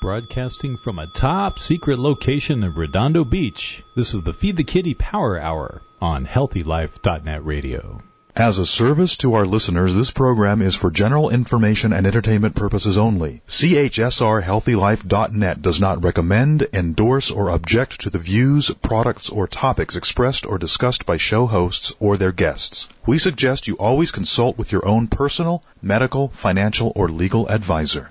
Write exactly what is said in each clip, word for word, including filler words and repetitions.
Broadcasting from a top secret location in Redondo Beach, this is the Feed the Kitty Power Hour on healthy life dot net radio. As a service to our listeners, this program is for general information and entertainment purposes only. C H S R healthy life dot net does not recommend, endorse, or object to the views, products, or topics expressed or discussed by show hosts or their guests. We suggest you always consult with your own personal, medical, financial, or legal advisor.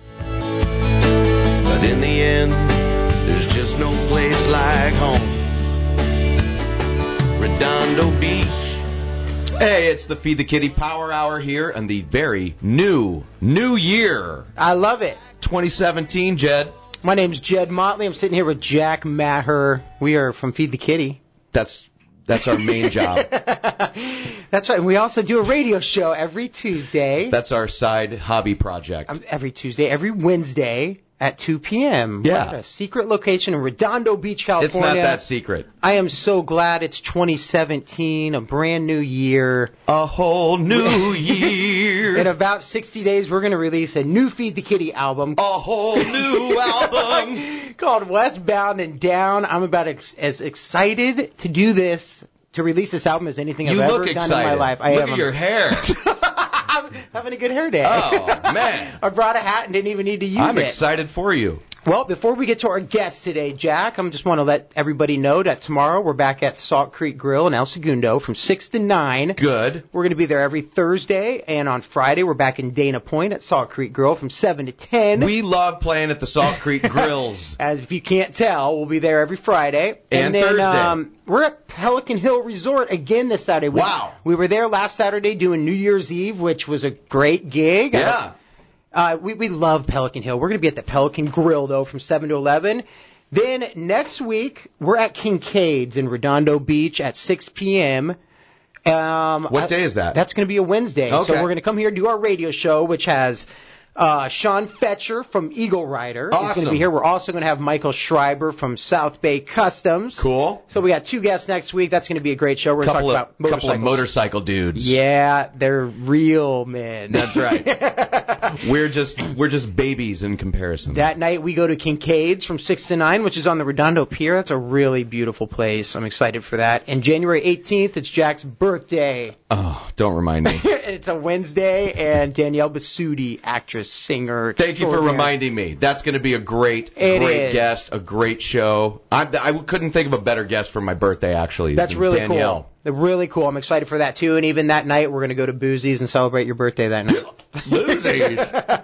But in the end, there's just no place like home. Redondo Beach. Hey, it's the Feed the Kitty Power Hour here and the very new, new year. I love it. twenty seventeen, Jed. My name's Jed Motley. I'm sitting here with Jack Maher. We are from Feed the Kitty. That's that's our main job. That's right. We also do a radio show every Tuesday. That's our side hobby project. Um, every Tuesday, every Wednesday at two p.m. Yeah. What a secret location in Redondo Beach, California. It's not that secret. I am so glad it's twenty seventeen, a brand new year. A whole new year. In about sixty days, we're going to release a new Feed the Kitty album. A whole new album. Called Westbound and Down. I'm about ex- as excited to do this, to release this album as anything you I've look ever excited. done in my life. I look am at your hair. I'm having a good hair day. Oh, man. I brought a hat and didn't even need to use I'm it. I'm excited for you. Well, before we get to our guest today, Jack, I just want to let everybody know that tomorrow we're back at Salt Creek Grill in El Segundo from six to nine. Good. We're going to be there every Thursday, and on Friday we're back in Dana Point at Salt Creek Grill from seven to ten. We love playing at the Salt Creek Grills. As if you can't tell, we'll be there every Friday. And, and then, Thursday. Um, we're at Pelican Hill Resort again this Saturday. We, wow. We were there last Saturday doing New Year's Eve, which was a great gig. Yeah. Uh, we, we love Pelican Hill. We're going to be at the Pelican Grill, though, from seven to eleven. Then next week, we're at Kincaid's in Redondo Beach at six p.m. Um, what day is that? That's going to be a Wednesday. Okay. So we're going to come here do our radio show, which has uh, Sean Fetcher from Eagle Rider. Awesome. He's going to be here. We're also going to have Michael Schreiber from South Bay Customs. Cool. So we got two guests next week. That's going to be a great show. We're going to talk of, about motorcycles. couple of motorcycle dudes. Yeah, they're real men. That's right. we're just we're just babies in comparison. That night we go to Kincaid's from six to nine, which is on the Redondo Pier. That's a really beautiful place. I'm excited for that. And January eighteenth, it's Jack's birthday. Oh, don't remind me. It's a Wednesday, and Danielle Basutti, actress, singer. Thank you for reminding me. That's going to be a great, it great is. guest, a great show. I, I couldn't think of a better guest for my birthday, actually. That's really Danielle. cool. They're really cool. I'm excited for that, too. And even that night, we're going to go to Boozy's and clebrate your birthday that night. Boozy's?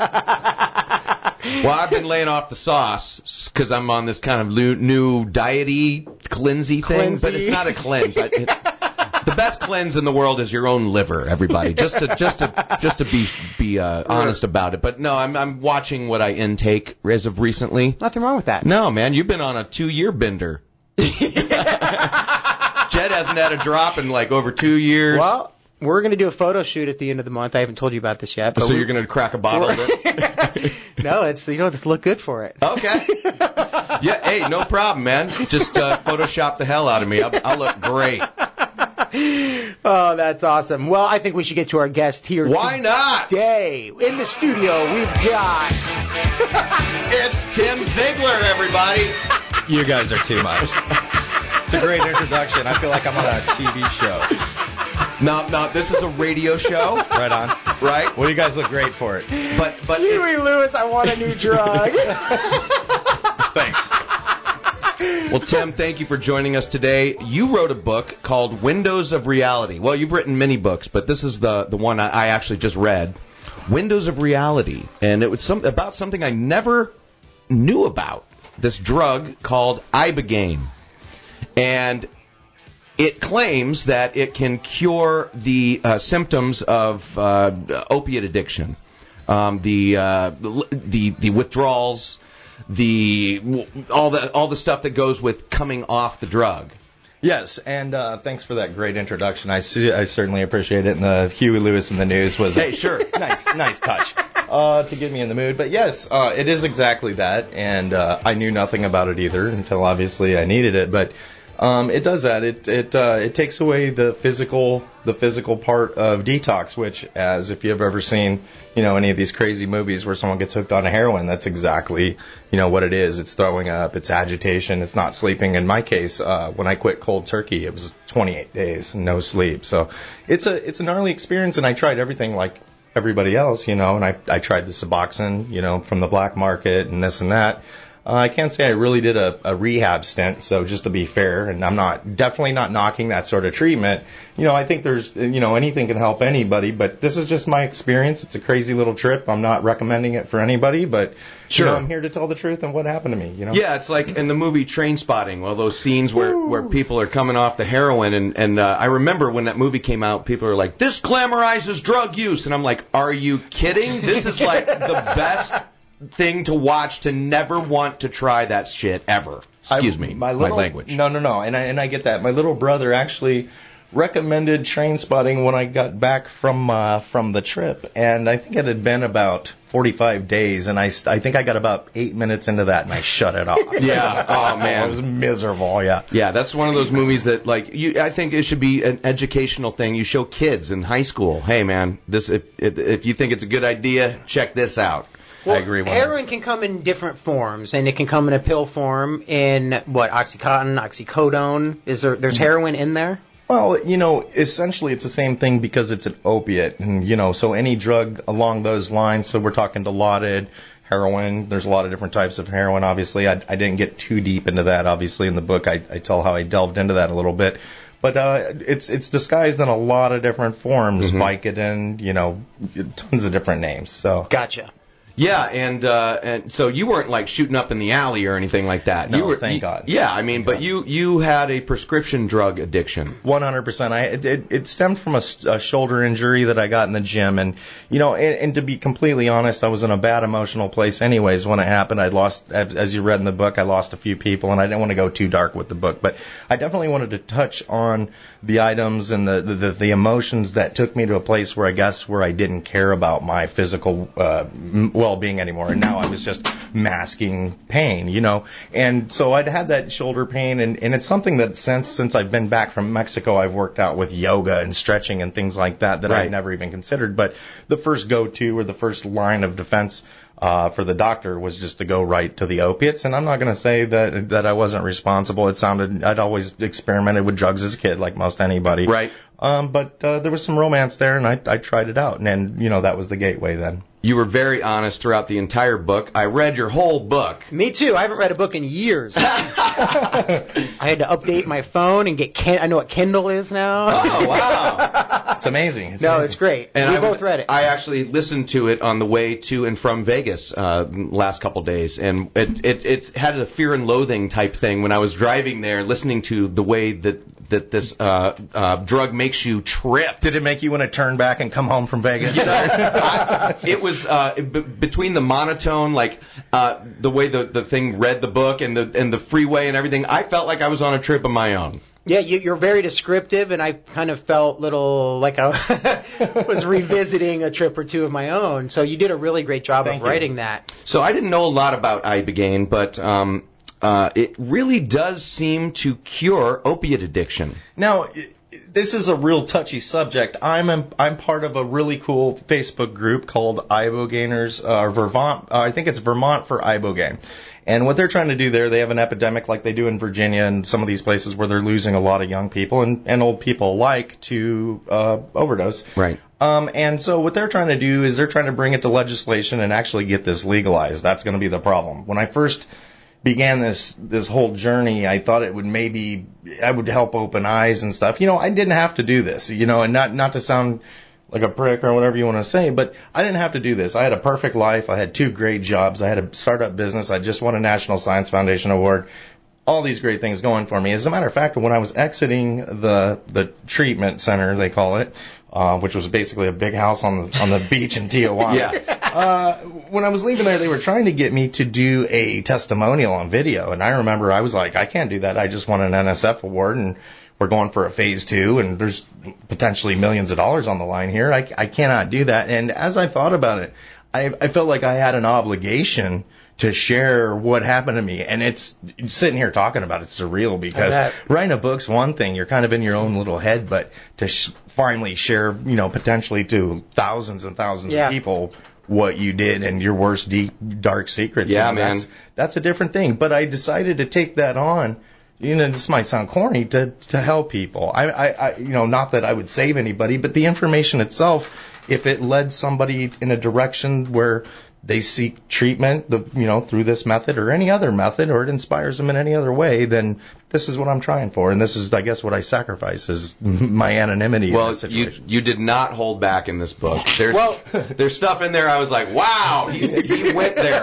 Well, I've been laying off the sauce because I'm on this kind of new, new diety, cleansy thing. Cleansy. But it's not a cleanse. I, it, the best cleanse in the world is your own liver, everybody. Just to just to just to be be uh, honest about it. But no, I'm I'm watching what I intake as of recently. Nothing wrong with that. No, man, you've been on a two year bender. Jed hasn't had a drop in like over two years. Well, we're going to do a photo shoot at the end of the month. I haven't told you about this yet. But so you're going to crack a bottle of it? No, it's you know, let's look good for it. Okay. Yeah, hey, no problem, man. Just uh, Photoshop the hell out of me. I'll, I'll look great. Oh, that's awesome. Well, I think we should get to our guest here Why not? today. In the studio, we've got... It's Tim Ziegler, everybody. You guys are too much. It's a great introduction. I feel like I'm on a T V show. No, no, this is a radio show. Right on. Right? Well, you guys look great for it. But, but Huey it, Lewis, I want a new drug. Thanks. Well, Tim, thank you for joining us today. You wrote a book called Windows of Reality. Well, you've written many books, but this is the, the one I, I actually just read. Windows of Reality. And it was some, about something I never knew about. This drug called Ibogaine. And it claims that it can cure the uh, symptoms of uh, opiate addiction, um, the, uh, the the withdrawals, the all the all the stuff that goes with coming off the drug. Yes, and uh, thanks for that great introduction. I, see, I certainly appreciate it. And the Huey Lewis in the news was hey, sure, nice, nice touch uh, to get me in the mood. But yes, uh, it is exactly that, and uh, I knew nothing about it either until obviously I needed it. But Um, it does that. It it uh, it takes away the physical the physical part of detox, which, as if you've ever seen, you know, any of these crazy movies where someone gets hooked on heroin, that's exactly, you know, what it is. It's throwing up, it's agitation, it's not sleeping. In my case, uh, when I quit cold turkey, it was twenty-eight days, no sleep. So it's a it's a gnarly experience, and I tried everything like everybody else, you know, and I I tried the Suboxone, you know, from the black market and this and that. Uh, I can't say I really did a, a rehab stint, so just to be fair, and I'm not definitely not knocking that sort of treatment. You know, I think there's, you know, anything can help anybody, but this is just my experience. It's a crazy little trip. I'm not recommending it for anybody, but sure. You know, I'm here to tell the truth and what happened to me. You know. Yeah, it's like in the movie Trainspotting, well, those scenes where, where people are coming off the heroin, and and uh, I remember when that movie came out, people are like, "This glamorizes drug use," and I'm like, "Are you kidding? This is like the best thing to watch to never want to try that shit ever." Excuse I, me, my, my little, language. No, no, no, and I and I get that. My little brother actually recommended Trainspotting when I got back from uh, from the trip, and I think it had been about forty-five days, and I I think I got about eight minutes into that, and I shut it off. Yeah. Oh man, it was miserable. Yeah. Yeah, that's one of those movies that, like, you. I think it should be an educational thing. You show kids in high school, hey man, this if if, if you think it's a good idea, check this out. Well, I agree with heroin can come in different forms, and it can come in a pill form. In what, Oxycontin, oxycodone? Is there? There's heroin in there? Well, you know, essentially it's the same thing because it's an opiate, and you know, so any drug along those lines. So we're talking Dilaudid, heroin. There's a lot of different types of heroin. Obviously, I, I didn't get too deep into that. Obviously, in the book, I, I tell how I delved into that a little bit. But uh, it's it's disguised in a lot of different forms. Mm-hmm. Vicodin, you know, tons of different names. So gotcha. Yeah, and uh, and so you weren't like shooting up in the alley or anything like that. No, you were, thank you, God. Yeah, I mean, Thank but God. you you had a prescription drug addiction. one hundred percent. I it, it, it stemmed from a, a shoulder injury that I got in the gym, and you know, and, and to be completely honest, I was in a bad emotional place anyways when it happened. I lost, as, as you read in the book, I lost a few people, and I didn't want to go too dark with the book, but I definitely wanted to touch on the items and the the, the, the emotions that took me to a place where I guess where I didn't care about my physical uh, well-being anymore, and now I was just masking pain, you know. And so I'd had that shoulder pain, and, and it's something that since since I've been back from Mexico, I've worked out with yoga and stretching and things like that that right. I'd never even considered. But the first go-to or the first line of defense uh, for the doctor was just to go right to the opiates. And I'm not going to say that that I wasn't responsible. It sounded I'd always experimented with drugs as a kid, like most anybody. Right. Um, but uh, there was some romance there, and I, I tried it out, and then, you know, that was the gateway then. You were very honest throughout the entire book. I read your whole book. Me too. I haven't read a book in years. I had to update my phone and get Ken- I know what Kindle is now. Oh, wow. It's amazing. It's no, amazing. it's great. And we I, both read it. I actually listened to it on the way to and from Vegas uh, last couple days, and it, it it had a fear and loathing type thing when I was driving there, listening to the way that that this uh, uh, drug makes you trip. Did it make you want to turn back and come home from Vegas? You know, I, it was uh, b- between the monotone, like uh, the way the, the thing read the book, and the and the freeway and everything. I felt like I was on a trip of my own. Yeah, you, you're very descriptive, and I kind of felt little like I was revisiting a trip or two of my own. So you did a really great job Thank of you. writing that. So I didn't know a lot about ibogaine, but um, uh, it really does seem to cure opiate addiction. Now, i- this is a real touchy subject. I'm a, I'm part of a really cool Facebook group called Ibogainers, uh, Vermont. Uh, I think it's Vermont for Ibogaine. And what they're trying to do there, they have an epidemic like they do in Virginia and some of these places where they're losing a lot of young people and, and old people alike to uh, overdose. Right. Um, and so what they're trying to do is they're trying to bring it to legislation and actually get this legalized. That's going to be the problem. When I first began this this whole journey, I thought it would maybe I would help open eyes and stuff. You know, I didn't have to do this. You know, and not not to sound like a prick or whatever you want to say, but I didn't have to do this. I had a perfect life. I had two great jobs. I had a startup business. I just won a National Science Foundation award. All these great things going for me. As a matter of fact, when I was exiting the the treatment center, they call it, uh, which was basically a big house on the on the beach in Tijuana. Yeah. Uh, when I was leaving there, they were trying to get me to do a testimonial on video, and I remember I was like, I can't do that. I just won an N S F award, and we're going for a phase two, and there's potentially millions of dollars on the line here. I, I cannot do that. And as I thought about it, I, I felt like I had an obligation to share what happened to me. And it's sitting here talking about it's surreal because writing a book's one thing. You're kind of in your own little head, but to sh- finally share, you know, potentially to thousands and thousands yeah. of people what you did and your worst deep, dark secrets. Yeah, you know, man. That's, that's a different thing. But I decided to take that on. You know, this might sound corny to to help people. I, I, I, you know, not that I would save anybody, but the information itself, if it led somebody in a direction where they seek treatment, the you know, through this method or any other method, or it inspires them in any other way, then this is what I'm trying for, and this is, I guess, what I sacrifice is my anonymity. Well, in this you situation. you did not hold back in this book. There's Well- there's stuff in there. I was like, wow, he, he went there.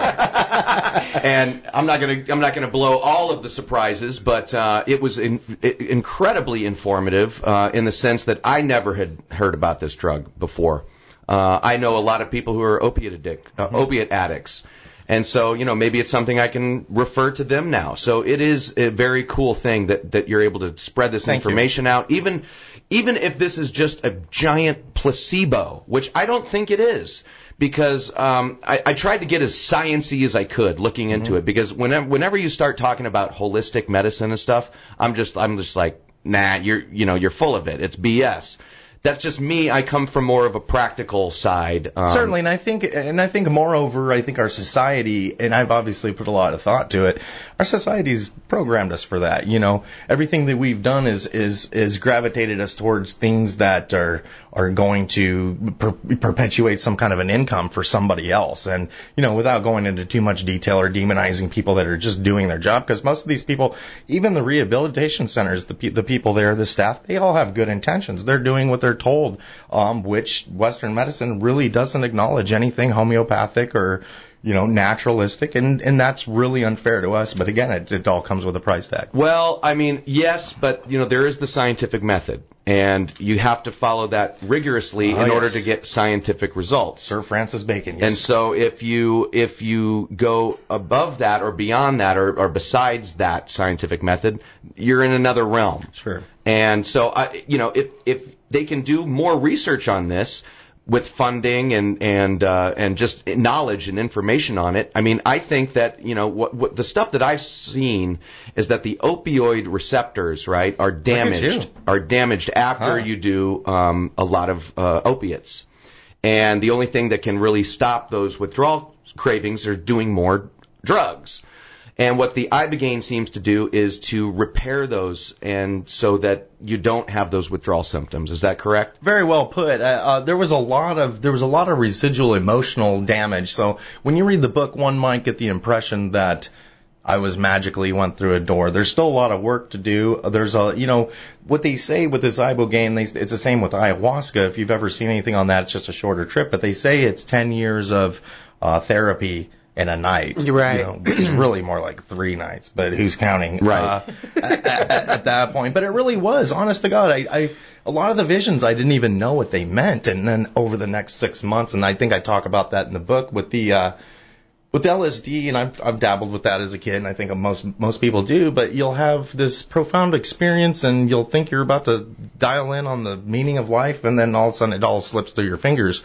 And I'm not gonna I'm not gonna blow all of the surprises, but uh, it was in, it, incredibly informative uh, in the sense that I never had heard about this drug before. Uh, I know a lot of people who are opiate addict, uh, mm-hmm. opiate addicts. And so, you know, maybe it's something I can refer to them now. So it is a very cool thing that, that you're able to spread this Thank information you. out, even even if this is just a giant placebo, which I don't think it is, because um, I, I tried to get as science-y as I could looking into mm-hmm. it, because whenever whenever you start talking about holistic medicine and stuff, I'm just I'm just like, nah, you're you know you're full of it. It's B S. That's just me. I come from more of a practical side. Um, Certainly, and I think, and I think, moreover, I think our society, and I've obviously put a lot of thought to it. Our society's programmed us for that. You know, everything that we've done is is is gravitated us towards things that are are going to per- perpetuate some kind of an income for somebody else. And you know, without going into too much detail or demonizing people that are just doing their job, because most of these people, even the rehabilitation centers, the pe- the people there, the staff, they all have good intentions. They're doing what they're told, um, which Western medicine really doesn't acknowledge anything homeopathic or, you know, naturalistic, and, and that's really unfair to us. But again, it, it all comes with a price tag. Well, I mean, yes, but, you know, there is the scientific method, and you have to follow that rigorously Oh, in order yes. to get scientific results. Sir Francis Bacon. Yes. And so if you if you go above that or beyond that or, or besides that scientific method, you're in another realm. Sure. And so, I, you know, if if they can do more research on this with funding and and uh, and just knowledge and information on it, I mean, I think that, you know, what, what the stuff that I've seen is that the opioid receptors, right, are damaged are damaged after Huh. you do um, a lot of uh, opiates. And the only thing that can really stop those withdrawal cravings are doing more drugs. And what the Ibogaine seems to do is to repair those, and so that you don't have those withdrawal symptoms. Is that correct? Very well put. Uh, uh, there was a lot of there was a lot of residual emotional damage. So when you read the book, one might get the impression that I was magically went through a door. There's still a lot of work to do. There's a, you know, what they say with this Ibogaine, they, it's the same with ayahuasca. If you've ever seen anything on that, it's just a shorter trip. But they say it's ten years of uh, therapy in a night. Right. You know, which is really more like three nights, but who's counting? Right. Uh, at, at, at that point. But it really was, honest to God, I, I, a lot of the visions, I didn't even know what they meant. And then over the next six months, and I think I talk about that in the book with the, uh, with L S D, and I've, I've dabbled with that as a kid, and I think most, most people do, but you'll have this profound experience, and you'll think you're about to dial in on the meaning of life, and then all of a sudden it all slips through your fingers.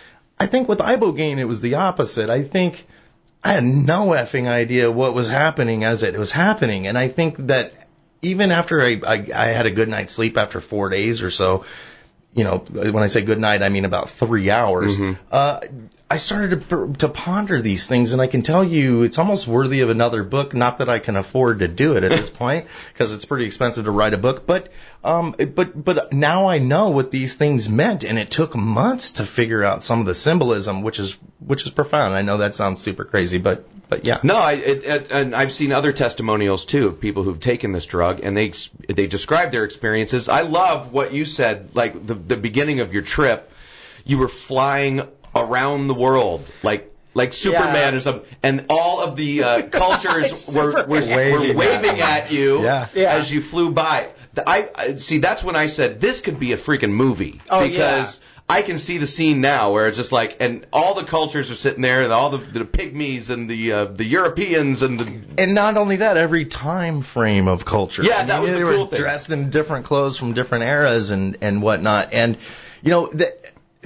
I think with Ibogaine, it was the opposite. I think I had no effing idea what was happening as it was happening. And I think that even after I, I, I had a good night's sleep after four days or so, you know, when I say good night, I mean about three hours, mm-hmm. uh, I started to, to ponder these things. And I can tell you it's almost worthy of another book. Not that I can afford to do it at this point, because it's pretty expensive to write a book. But um, but but now I know what these things meant. And it took months to figure out some of the symbolism, which is which is profound. I know that sounds super crazy, but but yeah. No, I, it, it, and I've seen other testimonials too of people who've taken this drug, and they they describe their experiences. I love what you said, like the the beginning of your trip, you were flying around the world, like like Superman yeah. or something, and all of the uh, cultures were, were, were waving, waving at you yeah. Yeah. as you flew by. The, I, I see. That's when I said this could be a freaking movie, oh, because yeah. I can see the scene now where it's just like, and all the cultures are sitting there, and all the, the pygmies and the uh, the Europeans and the and not only that, every time frame of culture. Yeah, I mean, that was they the were cool thing. Dressed in different clothes from different eras and and whatnot, and you know the.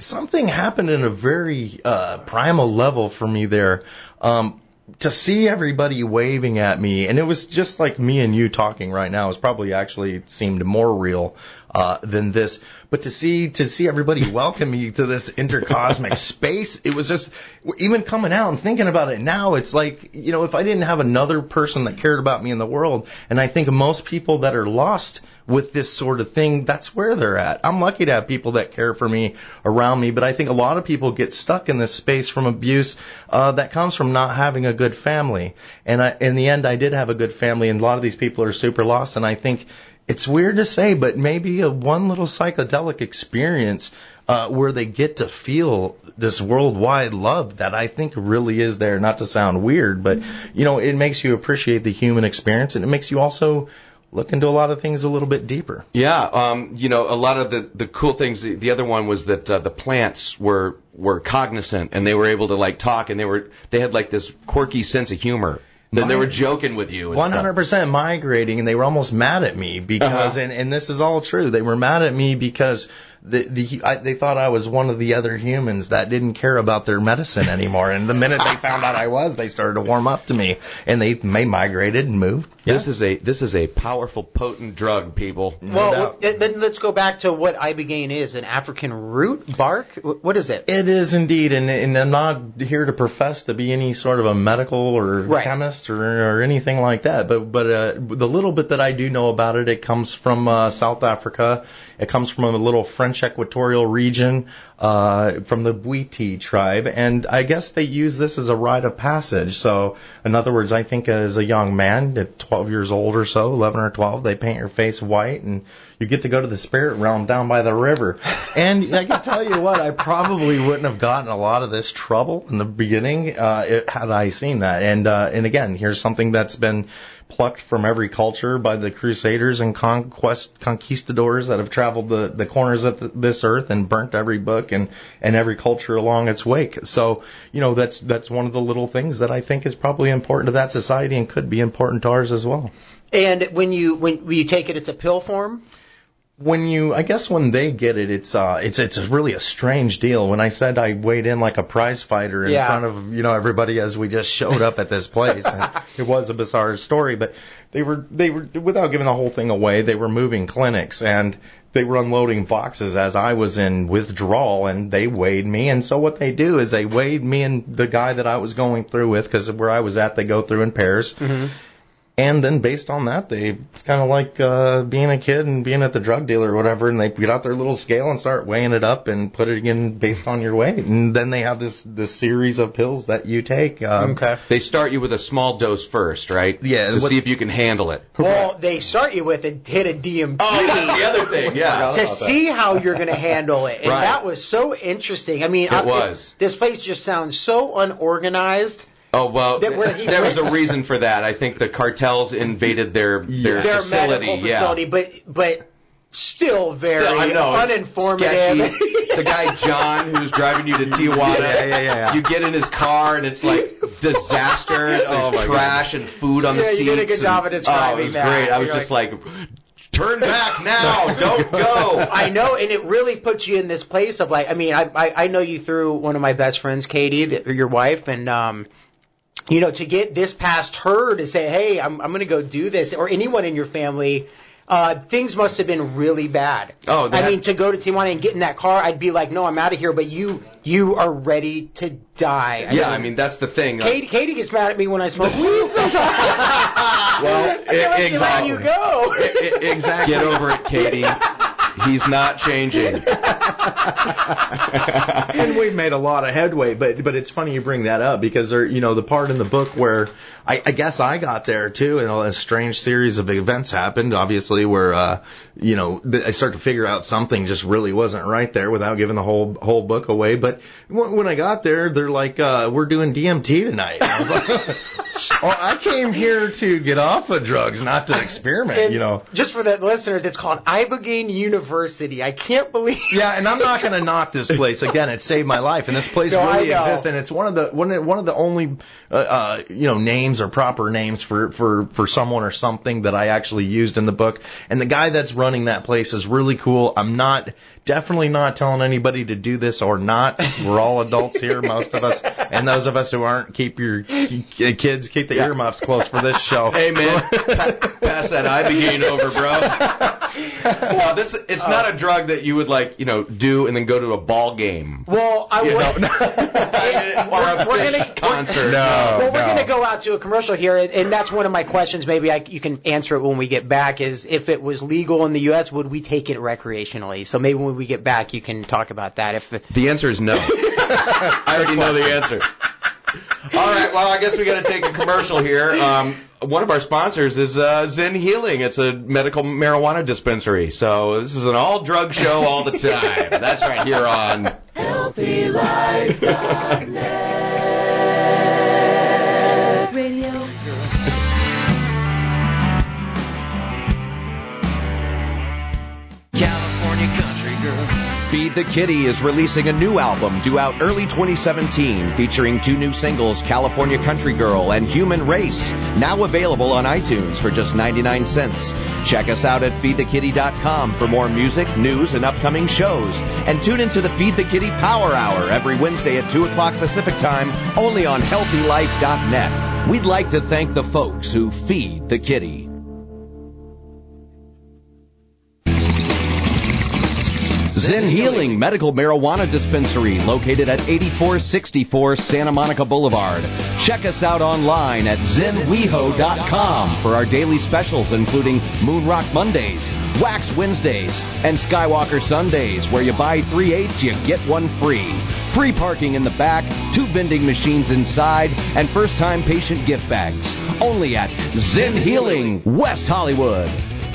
something happened in a very uh, primal level for me there. Um, to see everybody waving at me, and it was just like me and you talking right now. It was probably actually seemed more real uh, than this. But to see to see everybody welcome me to this intercosmic space, it was just, even coming out and thinking about it now, it's like, you know, if I didn't have another person that cared about me in the world, and I think most people that are lost with this sort of thing, that's where they're at. I'm lucky to have people that care for me around me, but I think a lot of people get stuck in this space from abuse uh, that comes from not having a good family. And I, in the end, I did have a good family, and a lot of these people are super lost, and I think it's weird to say, but maybe a one little psychedelic experience uh, where they get to feel this worldwide love that I think really is there. Not to sound weird, but, you know, it makes you appreciate the human experience, and it makes you also look into a lot of things a little bit deeper. Yeah, um, you know, a lot of the, the cool things. The, the other one was that uh, the plants were were cognizant, and they were able to like talk, and they were they had like this quirky sense of humor. Then they were joking with you. one hundred percent migrating, and they were almost mad at me because, uh-huh. and, and this is all true, they were mad at me because the, the I, they thought I was one of the other humans that didn't care about their medicine anymore. And the minute they found out I was, they started to warm up to me, and they, they migrated and moved. Yeah. This is a this is a powerful, potent drug, people. No well, doubt. Then let's go back to what ibogaine is, an African root, bark? What is it? It is indeed, and, and I'm not here to profess to be any sort of a medical or right. chemist or, or anything like that, but but uh, the little bit that I do know about it, it comes from uh, South Africa. It comes from a little French equatorial region, uh, from the Bwiti tribe, and I guess they use this as a rite of passage. So, in other words, I think as a young man, at twelve years old or so, eleven or twelve, they paint your face white, and you get to go to the spirit realm down by the river. And I can tell you what, I probably wouldn't have gotten a lot of this trouble in the beginning uh, it, had I seen that. And uh, and again, here's something that's been plucked from every culture by the crusaders and conquest conquistadors that have traveled the, the corners of the, this earth and burnt every book and, and every culture along its wake. So, you know, that's that's one of the little things that I think is probably important to that society and could be important to ours as well. And when you when you take it, it's a pill form? When you, I guess when they get it, it's uh, it's it's really a strange deal. When I said I weighed in like a prize fighter in yeah. front of, you know, everybody as we just showed up at this place, and it was a bizarre story. But they were they were without giving the whole thing away, they were moving clinics and they were unloading boxes as I was in withdrawal, and they weighed me. And so what they do is they weighed me and the guy that I was going through with, because where I was at, they go through in pairs. Mm-hmm. And then based on that, they, it's kind of like uh, being a kid and being at the drug dealer or whatever, and they get out their little scale and start weighing it up and put it again based on your weight. And then they have this, this series of pills that you take. Um, okay. They start you with a small dose first, right? Yeah. To what, see if you can handle it. Well, they start you with a hit of D M T. Oh, that's the other thing, yeah. To see how you're going to handle it. And right. that was so interesting. I mean, it I, was. It, this place just sounds so unorganized. Oh, well, That where he there went- was a reason for that. I think the cartels invaded their their, Their facility. medical facility, yeah. but but still very Still, I know, it's uninformative. sketchy. The guy John who's driving you to Tijuana, Yeah, yeah, yeah. you get in his car and it's like disaster. There's Oh, my trash and food on Yeah, the you seats. did a good and- job of describing Oh, it was that. great. I was You're just like, turn back now, don't go. I know, and it really puts you in this place of like, I mean, I I, I know you through one of my best friends, Katie, the, your wife, and um. You know, to get this past her to say, hey, I'm, I'm going to go do this, or anyone in your family, uh, things must have been really bad. Oh, I that- mean, to go to Tijuana and get in that car, I'd be like, no, I'm out of here, but you you are ready to die. I Yeah, mean, I mean, that's the thing. Katie, Katie gets mad at me when I smoke weed sometimes. Well, I feel like e- she letting you go. exactly. Get over it, Katie. He's not changing. And we've made a lot of headway, but but it's funny you bring that up because there, you know, the part in the book where I, I guess I got there too, and a strange series of events happened. Obviously, where uh, you know, I start to figure out something just really wasn't right there without giving the whole whole book away. But when, when I got there, they're like, uh, "We're doing D M T tonight." And I was like, "Oh, I came here to get off of drugs, not to experiment." And you know. just for the listeners, it's called Ibogaine University. diversity. I can't believe. Yeah, and I'm not going to knock this place. Again, it saved my life, and this place No, really I know. exists, and it's one of the one of, one of the only uh, uh, you know names or proper names for, for, for someone or something that I actually used in the book. And the guy that's running that place is really cool. I'm not definitely not telling anybody to do this or not. We're all adults here, most of us, and those of us who aren't, keep your kids keep the earmuffs close for this show. Hey man, pass that Ibogaine over, bro. Well, this it's not a drug that you would like, you know, do and then go to a ball game. Well, I You would. know, or a We're fish gonna- concert. No. Well, we're no. going to go out to a commercial here, and that's one of my questions. Maybe I, you can answer it when we get back. Is if it was legal in the U S, would we take it recreationally? So maybe when we get back, you can talk about that. If The answer is no. I already know the answer. All right, well, I guess we got to take a commercial here. Um, one of our sponsors is uh, Zen Healing. It's a medical marijuana dispensary. So this is an all-drug show all the time. That's right here on Healthy Life dot net Radio. California Country Girl. Feed the Kitty is releasing a new album due out early twenty seventeen, featuring two new singles, California Country Girl and Human Race, now available on iTunes for just ninety-nine cents. Check us out at feed the kitty dot com for more music, news, and upcoming shows. And tune into the Feed the Kitty Power Hour every Wednesday at two o'clock Pacific Time, only on healthy life dot net. We'd like to thank the folks who feed the kitty. Zen Healing Medical Marijuana Dispensary, located at eighty-four sixty-four Santa Monica Boulevard. Check us out online at zen weho dot com for our daily specials, including Moonrock Mondays, Wax Wednesdays, and Skywalker Sundays, where you buy three eighths, you get one free. Free parking in the back, two vending machines inside, and first-time patient gift bags. Only at Zen Healing, West Hollywood.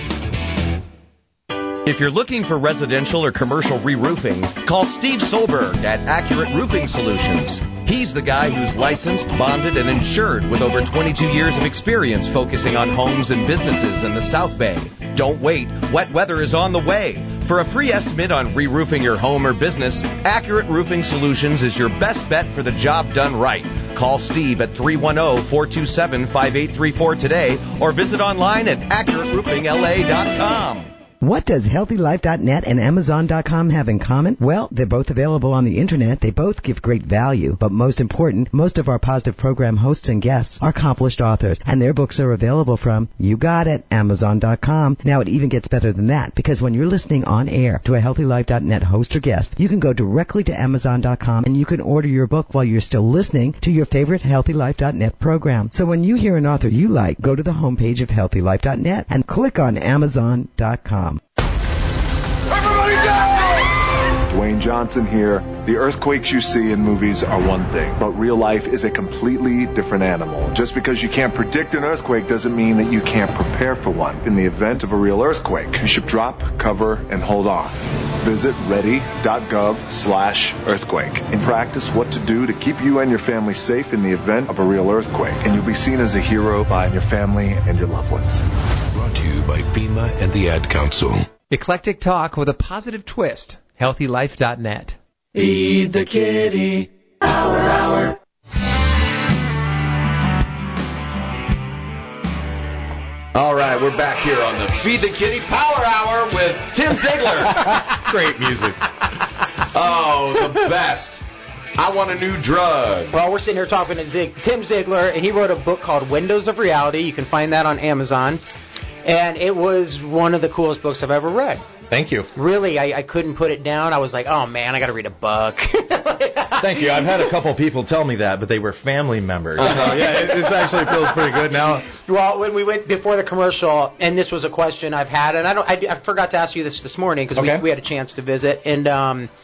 If you're looking for residential or commercial re-roofing, call Steve Solberg at Accurate Roofing Solutions. He's the guy who's licensed, bonded, and insured with over twenty-two years of experience focusing on homes and businesses in the South Bay. Don't wait. Wet weather is on the way. For a free estimate on re-roofing your home or business, Accurate Roofing Solutions is your best bet for the job done right. Call Steve at three one zero, four two seven, five eight three four today or visit online at accurate roofing l a dot com. What does healthy life dot net and amazon dot com have in common? Well, they're both available on the internet. They both give great value. But most important, most of our positive program hosts and guests are accomplished authors, and their books are available from, you got it, amazon dot com. Now, it even gets better than that, because when you're listening on air to a healthy life dot net host or guest, you can go directly to amazon dot com and you can order your book while you're still listening to your favorite healthy life dot net program. So when you hear an author you like, go to the homepage of healthy life dot net and click on amazon dot com. Dwayne Johnson here. The earthquakes you see in movies are one thing, but real life is a completely different animal. Just because you can't predict an earthquake doesn't mean that you can't prepare for one. In the event of a real earthquake, you should drop, cover, and hold on. Visit ready.gov slash earthquake and practice what to do to keep you and your family safe in the event of a real earthquake. And you'll be seen as a hero by your family and your loved ones. Brought to you by FEMA and the Ad Council. Eclectic talk with a positive twist. healthy life dot net. Feed the Kitty Power Hour. All right, we're back here on the Feed the Kitty Power Hour with Tim Ziegler. Great music. Oh, the best. I want a new drug. Well, we're sitting here talking to Zig, Tim Ziegler, and he wrote a book called Windows of Reality. You can find that on Amazon. And it was one of the coolest books I've ever read. Thank you. Really, I, I couldn't put it down. I was like, oh, man, I got to read a book. Thank you. I've had a couple people tell me that, but they were family members. So, yeah, it, it actually feels pretty good now. Well, when we went before the commercial, and this was a question I've had, and I don't, I, I forgot to ask you this this morning because Okay. we, we had a chance to visit, and um,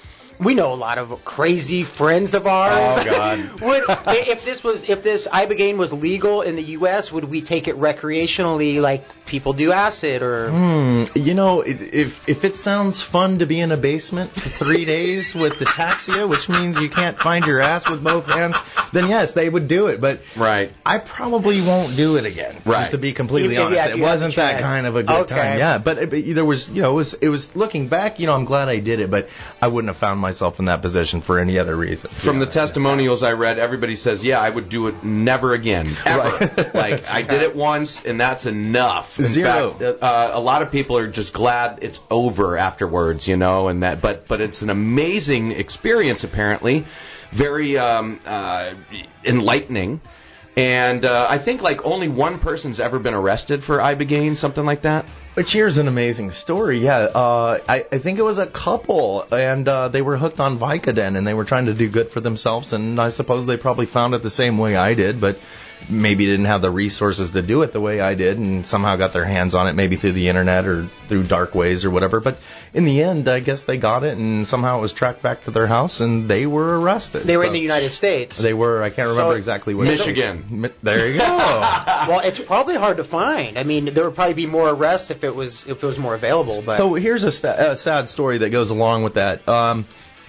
we know a lot of crazy friends of ours. Oh, God. would, if this was, if this Ibogaine was legal in the U S, would we take it recreationally like people do acid? Or Hmm. You know, if if it sounds fun to be in a basement for three days with ataxia, which means you can't find your ass with both hands, then yes, they would do it. But right. I probably won't do it again. Right. Just to be completely If- if- honest, yeah, if it you had wasn't the that chance. kind of a good Okay. time. Yeah, but, it, but there was, you know, it was it was looking back. You know, I'm glad I did it, but I wouldn't have found myself in that position for any other reason. From the testimonials I read, everybody says, yeah, I would do it never again, ever. Like, I did it once, and that's enough. In Zero. fact, uh, a lot of people are just glad it's over afterwards, you know, and that. But but it's an amazing experience, apparently, very um, uh, enlightening. And uh, I think like only one person's ever been arrested for Ibogaine, something like that. Which here's an amazing story. Yeah, uh, I, I think it was a couple, and uh, they were hooked on Vicodin, and they were trying to do good for themselves, and I suppose they probably found it the same way I did, but maybe didn't have the resources to do it the way I did, and somehow got their hands on it, maybe through the internet or through dark ways or whatever. But in the end, I guess they got it, and somehow it was tracked back to their house, and they were arrested. they were So in the United States. They were. I can't remember So- exactly where. Michigan. Mi- There you go. Well, it's probably hard to find. I mean, there would probably be more arrests if it was if it was more available. But So here's a, sta- a sad story that goes along with that. Um,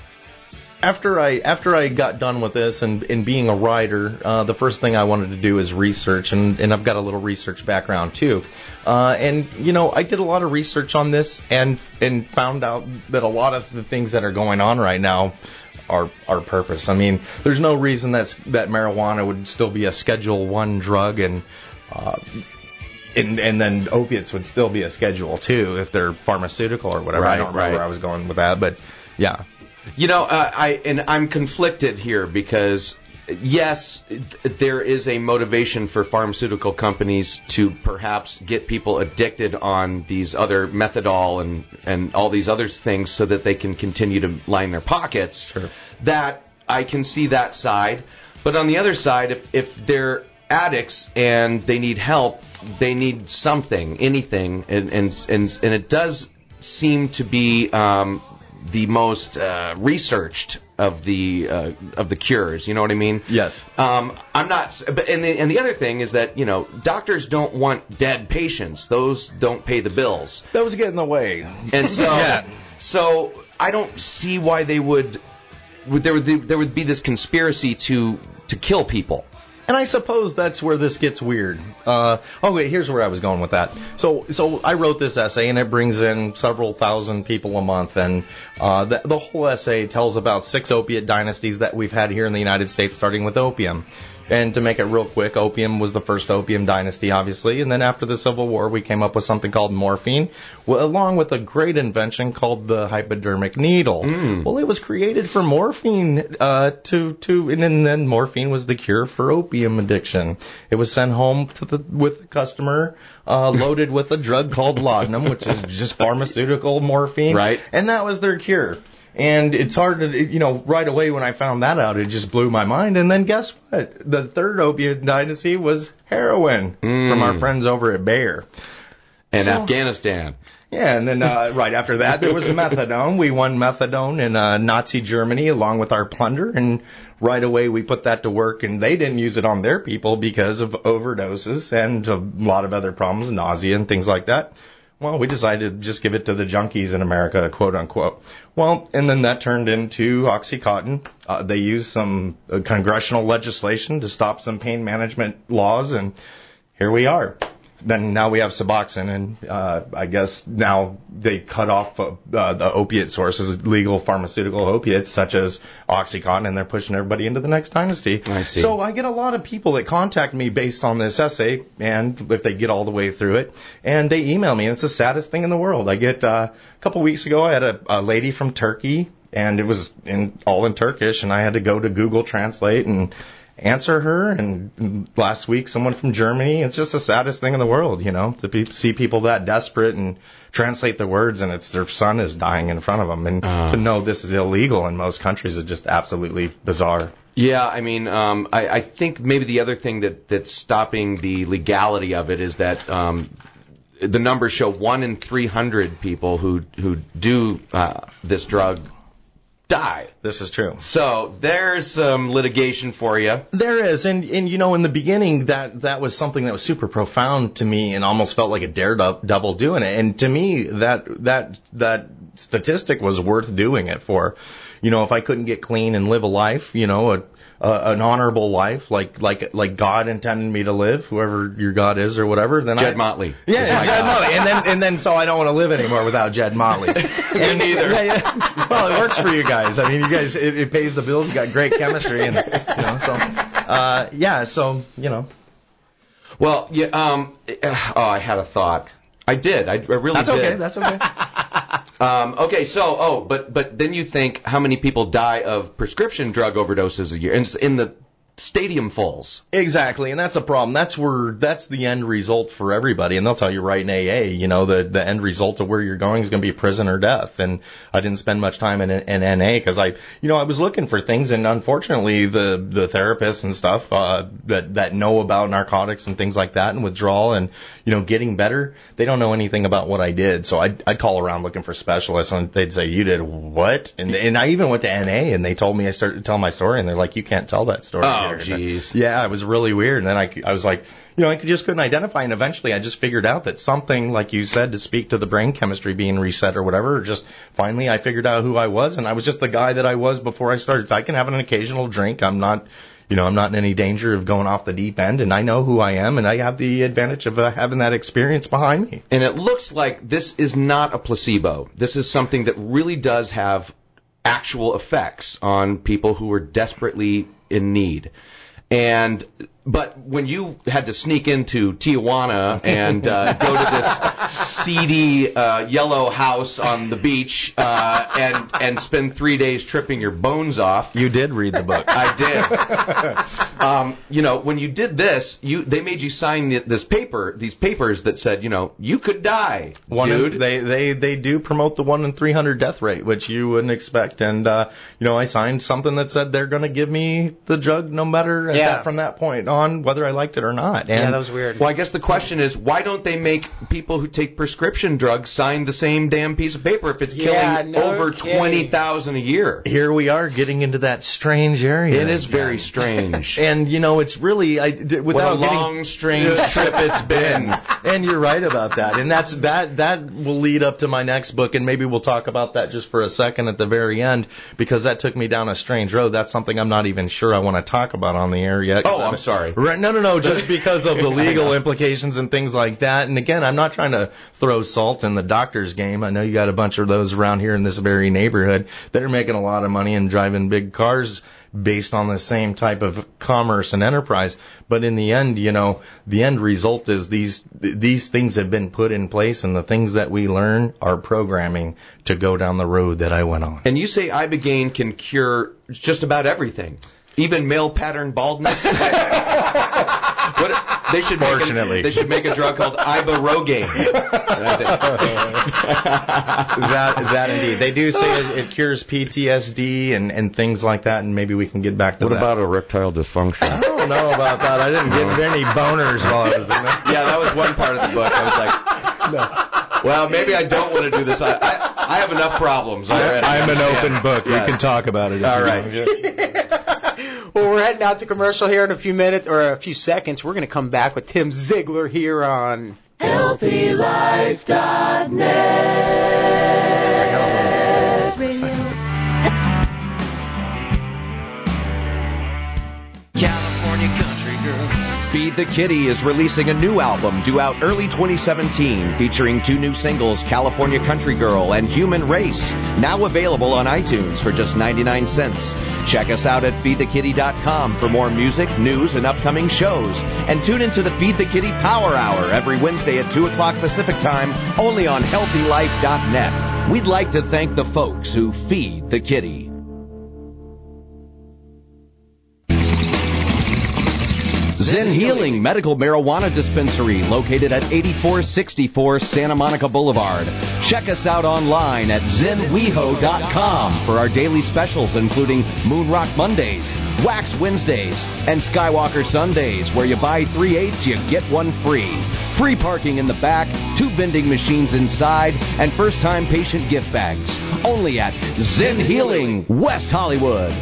after I after I got done with this and, and being a writer, uh, the first thing I wanted to do is research, and, and I've got a little research background too. Uh, and you know, I did a lot of research on this and and found out that a lot of the things that are going on right now are are purpose. I mean, there's no reason that's that marijuana would still be a Schedule One drug, and uh, And, and then opiates would still be a Schedule Two if they're pharmaceutical or whatever. Right, I don't remember right. where I was going with that, but yeah. You know, uh, I and I'm conflicted here because yes, th- there is a motivation for pharmaceutical companies to perhaps get people addicted on these other methadol and and all these other things so that they can continue to line their pockets. Sure. That I can see that side, but on the other side, if if they're addicts and they need help, they need something, anything, and and and, and it does seem to be um, the most uh, researched of the uh, of the cures. You know what I mean? Yes. Um, I'm not. But and the and the other thing is that you know doctors don't want dead patients. Those don't pay the bills. Those get in the way. And so Yeah. so I don't see why they would. would there would be, there would be this conspiracy to to kill people. And I suppose that's where this gets weird. Uh, oh, wait, here's where I was going with that. So, so I wrote this essay, and it brings in several thousand people a month, and uh, the, the whole essay tells about six opiate dynasties that we've had here in the United States, starting with opium. And to make it real quick, opium was the first opium dynasty, obviously, and then after the Civil War, we came up with something called morphine, well, along with a great invention called the hypodermic needle. Mm. Well, it was created for morphine, uh, to to, and then morphine was the cure for opium addiction. It was sent home to the with the customer, uh, loaded with a drug called laudanum, which is just pharmaceutical morphine, Right. and that was their cure. And it's hard to, you know, right away when I found that out, it just blew my mind. And then guess what? The third opiate dynasty was heroin Mm. from our friends over at Bayer. And So- Afghanistan. Yeah, and then uh, right after that, there was methadone. We won methadone in uh, Nazi Germany along with our plunder, and right away we put that to work, and they didn't use it on their people because of overdoses and a lot of other problems, nausea and things like that. Well, we decided to just give it to the junkies in America, quote unquote. Well, and then that turned into OxyContin. Uh, they used some uh, congressional legislation to stop some pain management laws, and here we are. Then now we have Suboxone, and uh, I guess now they cut off uh, the opiate sources, legal pharmaceutical opiates such as OxyContin, and they're pushing everybody into the next dynasty. I see. So I get a lot of people that contact me based on this essay, and if they get all the way through it, and they email me, and it's the saddest thing in the world. I get uh, a couple weeks ago, I had a, a lady from Turkey, and it was in all in Turkish, and I had to go to Google Translate and answer her, and last week someone from Germany. It's just the saddest thing in the world, you know, to be, see people that desperate and translate the words, and it's their son is dying in front of them, and Uh. to know this is illegal in most countries is just absolutely bizarre. Yeah, I mean, um, I, I think maybe the other thing that, that's stopping the legality of it is that um, the numbers show one in three hundred people who who do uh, this drug die. This is true. So there's some litigation for you. There is, and and you know, in the beginning, that that was something that was super profound to me, and almost felt like a daredevil doing it. And to me, that that that statistic was worth doing it for. You know, if I couldn't get clean and live a life, you know, a Uh, an honorable life, like like like God intended me to live, whoever your God is or whatever. Then Jed I, Motley. Yeah, yeah Jed Motley, and then and then so I don't want to live anymore without Jed Motley. Me neither. Yeah, yeah. Well, it works for you guys. I mean, you guys, it, it pays the bills. You got great chemistry, and you know, so uh, yeah, so you know. Well, yeah. Um. Oh, I had a thought. I did. I, I really That's did. okay. That's okay. Um, okay, so, oh, but but then you think how many people die of prescription drug overdoses a year in, in the stadium fulls. Exactly, and that's a problem. That's where that's the end result for everybody, and they'll tell you right in A A. You know, the the end result of where you're going is going to be prison or death. And I didn't spend much time in, in N A because I, you know, I was looking for things, and unfortunately, the the therapists and stuff uh, that that know about narcotics and things like that and withdrawal and you know getting better, they don't know anything about what I did. So I'd, I'd call around looking for specialists, and they'd say, "You did what?" And and I even went to N A, and they told me I started to tell my story, and they're like, "You can't tell that story." Oh, jeez. Yeah, it was really weird. And then I, I was like, you know, I just couldn't identify. And eventually I just figured out that something, like you said, to speak to the brain chemistry being reset or whatever, just finally I figured out who I was. And I was just the guy that I was before I started. I can have an occasional drink. I'm not, you know, I'm not in any danger of going off the deep end. And I know who I am. And I have the advantage of uh, having that experience behind me. And it looks like this is not a placebo. This is something that really does have actual effects on people who are desperately in need. And but when you had to sneak into Tijuana and uh, go to this seedy uh, yellow house on the beach uh, and and spend three days tripping your bones off, you did read the book. I did. um, you know, when you did this, you they made you sign the, this paper, these papers that said, you know, you could die, one dude. In, they they they do promote the one in three hundred death rate, which you wouldn't expect. And uh, you know, I signed something that said they're going to give me the drug no matter at Yeah. that, from that point on, whether I liked it or not. And yeah, that was weird. Well, I guess the question is, why don't they make people who take prescription drugs sign the same damn piece of paper if it's Yeah, killing no over kidding. twenty thousand a year? here we are getting into that strange area. It is very strange. And you know, it's really I d- What without a getting, long, strange trip it's been. And you're right about that. And that's that that will lead up to my next book, and maybe we'll talk about that just for a second at the very end, because that took me down a strange road. That's something I'm not even sure I want to talk about on the air yet. Oh, I'm sorry. Right, no, no, no, just because of the legal implications and things like that. And again, I'm not trying to throw salt in the doctor's game. I know you got a bunch of those around here in this very neighborhood that are making a lot of money and driving big cars based on the same type of commerce and enterprise. But in the end, you know, the end result is these these things have been put in place, and the things that we learn are programming to go down the road that I went on. And you say Ibogaine can cure just about everything, even male pattern baldness. What, they should Fortunately. make a, they should make a drug called Ibogaine. that that indeed, they do say it, it cures P T S D and and things like that, and maybe we can get back to What that. about erectile dysfunction? I don't know about that. I didn't get any boners while I was in there. Yeah, that was one part of the book. I was like, no. Well, maybe I don't want to do this. I I, I have enough problems already. I'm an open book. Yeah. We can talk about it. if All you right. want. Well, we're heading out to commercial here in a few minutes, or a few seconds. We're going to come back with Tim Ziegler here on Healthy Life dot net. California country girl. Feed the Kitty is releasing a new album due out early twenty seventeen, featuring two new singles, California Country Girl and Human Race, now available on iTunes for just ninety-nine cents. Check us out at feed the kitty dot com for more music, news, and upcoming shows. And tune into the Feed the Kitty Power Hour every Wednesday at two o'clock Pacific Time, only on healthy life dot net. We'd like to thank the folks who feed the kitty. Zen Healing Medical Marijuana Dispensary, located at eighty-four sixty-four Santa Monica Boulevard. Check us out online at zen weho dot com for our daily specials, including Moon Rock Mondays, Wax Wednesdays, and Skywalker Sundays, where you buy three eighths, you get one free. Free parking in the back, two vending machines inside, and first-time patient gift bags. Only at Zen Healing, West Hollywood.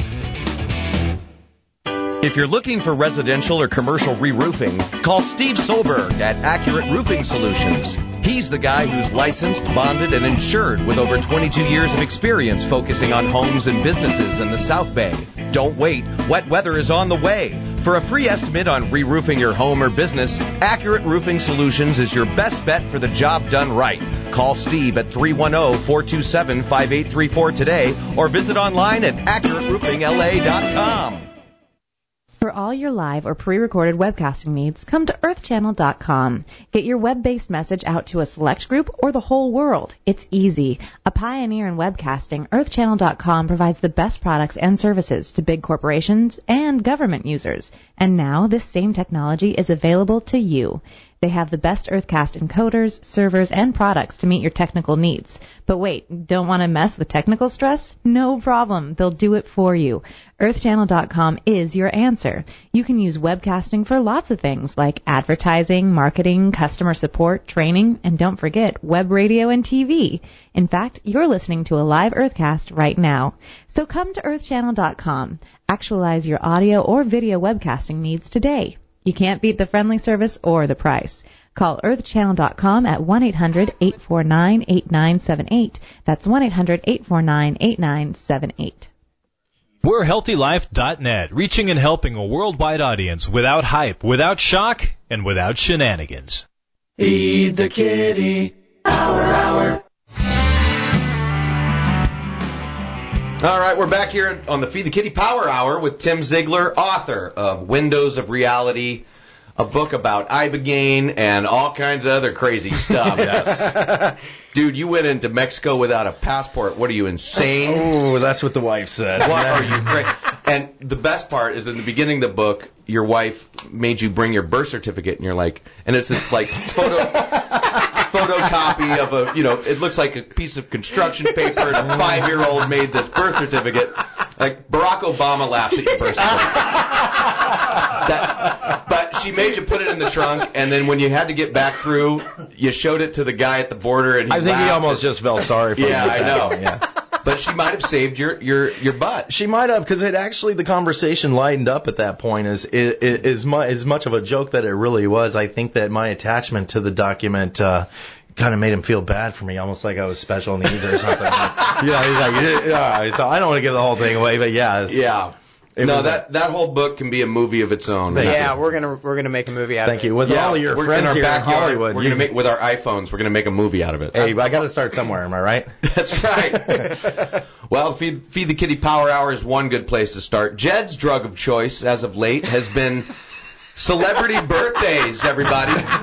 If you're looking for residential or commercial re-roofing, call Steve Solberg at Accurate Roofing Solutions. He's the guy who's licensed, bonded, and insured with over twenty-two years of experience focusing on homes and businesses in the South Bay. Don't wait. Wet weather is on the way. For a free estimate on re-roofing your home or business, Accurate Roofing Solutions is your best bet for the job done right. Call Steve at three one zero, four two seven, five eight three four today or visit online at accurate roofing l a dot com. For all your live or pre-recorded webcasting needs, come to earth channel dot com. Get your web-based message out to a select group or the whole world. It's easy. A pioneer in webcasting, earth channel dot com provides the best products and services to big corporations and government users. And now this same technology is available to you. They have the best Earthcast encoders, servers, and products to meet your technical needs. But wait, don't want to mess with technical stress? No problem. They'll do it for you. earth channel dot com is your answer. You can use webcasting for lots of things like advertising, marketing, customer support, training, and don't forget web radio and T V. In fact, you're listening to a live Earthcast right now. So come to earth channel dot com. Actualize your audio or video webcasting needs today. You can't beat the friendly service or the price. Call earth channel dot com at one eight hundred, eight four nine, eight nine seven eight. That's one eight hundred, eight four nine, eight nine seven eight. We're healthy life dot net, reaching and helping a worldwide audience without hype, without shock, and without shenanigans. Feed the kitty, hour, hour. All right, we're back here on the Feed the Kitty Power Hour with Tim Ziegler, author of Windows of Reality, a book about Ibogaine and all kinds of other crazy stuff. Yes. Dude, you went into Mexico without a passport. What are you, insane? Oh, that's what the wife said. What are you crazy? And the best part is in the beginning of the book, your wife made you bring your birth certificate, and you're like, and it's this like photo photocopy of a, you know, it looks like a piece of construction paper, and a five-year-old made this birth certificate. Like Barack Obama laughs at your birth certificate. That, but she made you put it in the trunk, and then when you had to get back through, you showed it to the guy at the border, and he I think he almost and, just felt sorry for yeah, you. I know. Yeah. But she might have saved your, your, your butt. She might have, because it actually, the conversation lightened up at that point. As, as, mu- as much of a joke that it really was, I think that my attachment to the document uh, kind of made him feel bad for me, almost like I was special needs or something. Yeah, he's like, yeah. So I don't want to give the whole thing away, but yeah. Yeah. It no, was that a, that whole book can be a movie of its own. Yeah, we're gonna we're gonna make a movie out Thank of it. you. With yeah, all of your we're friends in our here backyard, in Hollywood, we're you, gonna make with our iPhones. We're gonna make a movie out of it. Hey, I got to start somewhere. Am I right? That's right. Well, Feed, Feed the Kitty Power Hour is one good place to start. Jed's drug of choice, as of late, has been celebrity birthdays. Everybody, he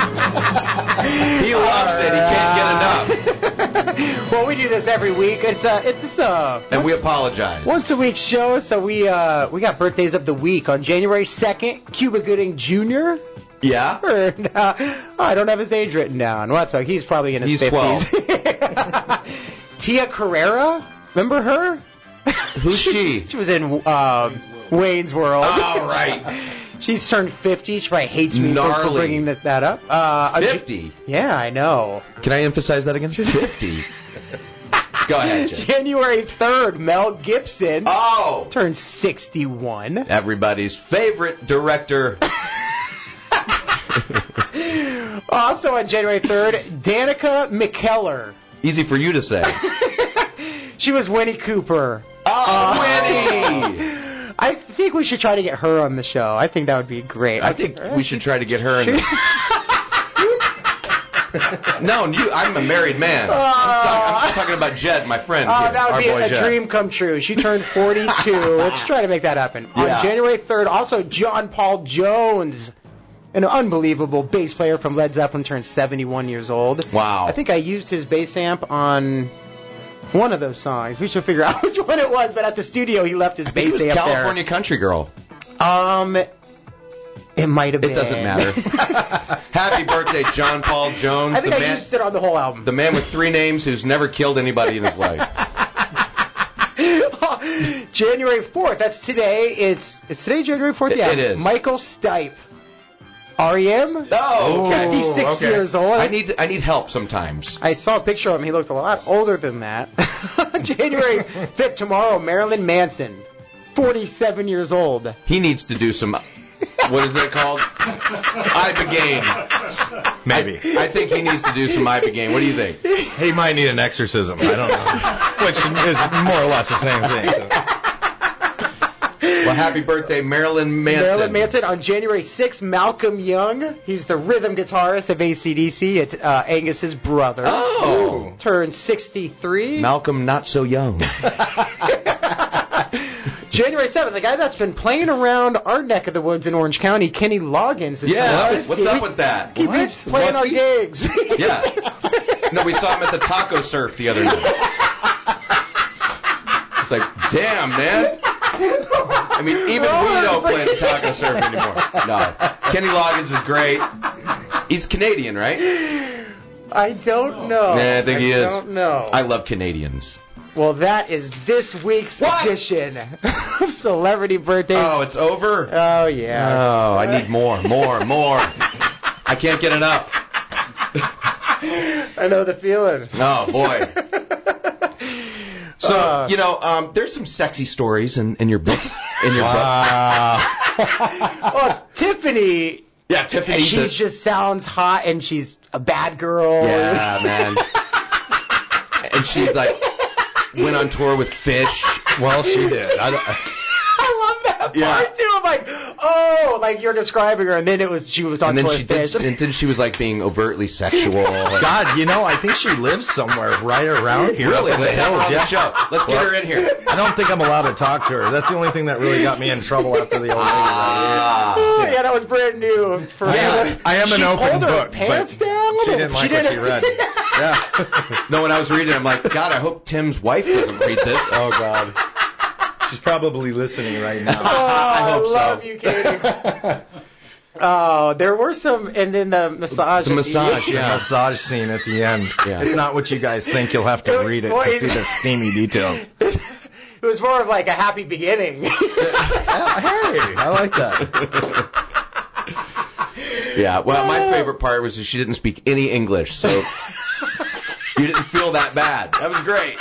loves it. He can't get enough. Well, we do this every week. It's uh, it's uh, and we apologize. Once a week show, so we uh, we got birthdays of the week on January second. Cuba Gooding Junior Yeah. Or, uh, oh, I don't have his age written down. What's well, he's probably in his he's fifties. Tia Carrera, remember her? Who's she? She was in uh, Wayne's World. Oh, right. She's turned fifty. She probably hates me for, for bringing this, that up. Uh, fifty? Yeah, I know. Can I emphasize that again? She's fifty. Go ahead, Jed. January third, Mel Gibson. Oh! Turned sixty-one. Everybody's favorite director. Also on January third, Danica McKellar. Easy for you to say. She was Winnie Cooper. Oh, uh, Winnie! I think we should try to get her on the show. I think that would be great. I, I think, think we should try to get her in. No, you, I'm a married man. Uh, I'm, talk, I'm talking about Jed, my friend. Oh, uh, that would be a Jed. dream come true. She turned forty-two. Let's try to make that happen. Yeah. On January third, also John Paul Jones, an unbelievable bass player from Led Zeppelin, turned seventy-one years old. Wow. I think I used his bass amp on one of those songs. We should figure out which one it was, but at the studio he left his I think bass it was amp California there. Country Girl. Um, It might have been. It doesn't matter. Happy birthday, John Paul Jones. I think the I man, used it on the whole album. The man with three names who's never killed anybody in his life. January fourth. That's today. It's it's today, January fourth. It, yeah, it is. Michael Stipe. R E M? Oh, okay. fifty-six okay. years old. I need I need help sometimes. I saw a picture of him. He looked a lot older than that. January fifth, tomorrow, Marilyn Manson, forty-seven years old. He needs to do some, what is that called? Ibogaine. Maybe. I, I think he needs to do some Ibogaine. What do you think? He might need an exorcism. I don't know. Which is more or less the same thing. So. Well, happy birthday, Marilyn Manson. Marilyn Manson. On January sixth, Malcolm Young. He's the rhythm guitarist of A C D C. It's uh, Angus's brother. Oh. Turned sixty-three. Malcolm not so young. January seventh, the guy that's been playing around our neck of the woods in Orange County, Kenny Loggins. Is Yeah, what's, what's up with that? He keeps playing Lucky? our gigs. Yeah. No, we saw him at the Taco Surf the other night. It's like, damn, man. I mean, even we don't play at the Taco Surf anymore. No. Kenny Loggins is great. He's Canadian, right? I don't know. Yeah, I think he I is. don't know. I love Canadians. Well, that is this week's What? edition of Celebrity Birthdays. Oh, it's over? Oh, yeah. Oh, I need more, more, more. I can't get enough. I know the feeling. Oh, boy. So, Uh, you know, um, there's some sexy stories in, in your book. In your Well, Tiffany. Yeah, Tiffany. She the- just sounds hot, and she's a bad girl. Yeah, man. And she, like, went on tour with Fish. Well, she did. I don't, I love that part, Yeah. too. I'm like, oh, like you're describing her, and then it was she was on And then tour she with did, Fish. and then she was like being overtly sexual. Like, God, you know, I think she lives somewhere right around here. Really? Up in the Let's have her hills, on the yeah. show. Let's get her in here. I don't think I'm allowed to talk to her. That's the only thing that really got me in trouble after the old lady. Ah. Oh, yeah, that was brand new for I am, her. I am an She open pulled her book, pants but down. she didn't like what she read. Yeah. No, when I was reading, I'm like, God, I hope Tim's wife doesn't read this. Oh, God. She's probably listening right now. Oh, I hope I love so. you, Katie. Oh, there were some, and then the massage. The at massage, The yeah. massage scene at the end. Yeah. It's not what you guys think. You'll have to It- read it boy, to see the steamy details. It was more of like a happy beginning. Hey, I like that. Yeah, well, my favorite part was that she didn't speak any English, so you didn't feel that bad. That was great.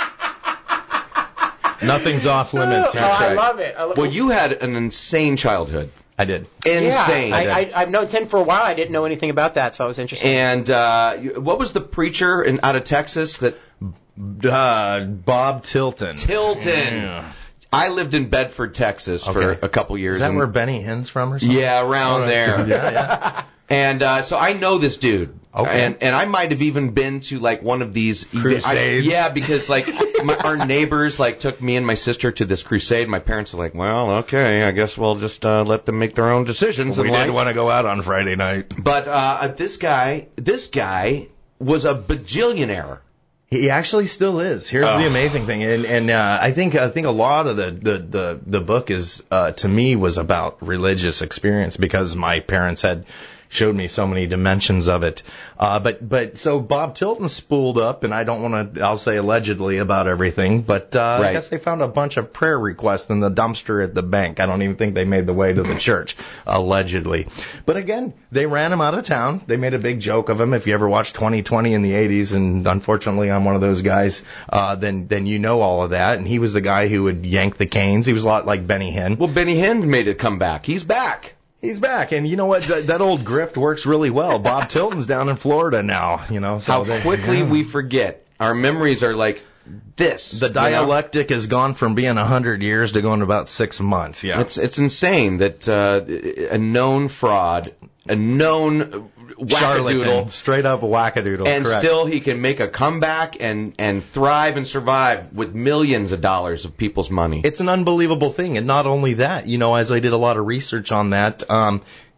Nothing's off limits. Oh, That's I right. love it. I love Well, you had an insane childhood. I did. Insane. Yeah, I, I, I've known Tim for a while. I didn't know anything about that, so I was interested. And uh, you- what was the preacher in, out of Texas that Uh, Bob Tilton. Tilton? Yeah. I lived in Bedford, Texas for Okay. a couple years. Is that and- where Benny Hinn's from or something? Yeah, around Oh, there. Yeah, yeah. And uh, so I know this dude. Okay. And and I might have even been to like one of these Crusades. I, yeah, because like my, our neighbors like took me and my sister to this crusade. My parents are like, well, okay, I guess we'll just uh, let them make their own decisions. We in did life. want to go out on Friday night. But uh, this guy, this guy was a bajillionaire. He actually still is. Here's Oh. the amazing thing, and and uh, I think I think a lot of the the the, the book is uh, to me was about religious experience because my parents had showed me so many dimensions of it. Uh, but but so Bob Tilton spooled up, and I don't want to I'll say allegedly about everything, but uh, I Right. guess they found a bunch of prayer requests in the dumpster at the bank. I don't even think they made the way to the church, allegedly. But again, they ran him out of town. They made a big joke of him. If you ever watched twenty twenty in the eighties, and unfortunately I'm one of those guys, uh, then then you know all of that. And he was the guy who would yank the canes. He was a lot like Benny Hinn. Well, Benny Hinn made a comeback. He's back. He's back, and you know what? That, that old grift works really well. Bob Tilton's down in Florida now. You know so How they- quickly yeah. we forget. Our memories are like this. The you know? dialectic has gone from being a hundred years to going about six months. Yeah, It's it's insane that uh, a known fraud, a known charlatan, wackadoodle, straight up wackadoodle, and correct. still he can make a comeback and and thrive and survive with millions of dollars of people's money. It's an unbelievable thing, and not only that, you know, as I did a lot of research on that, um,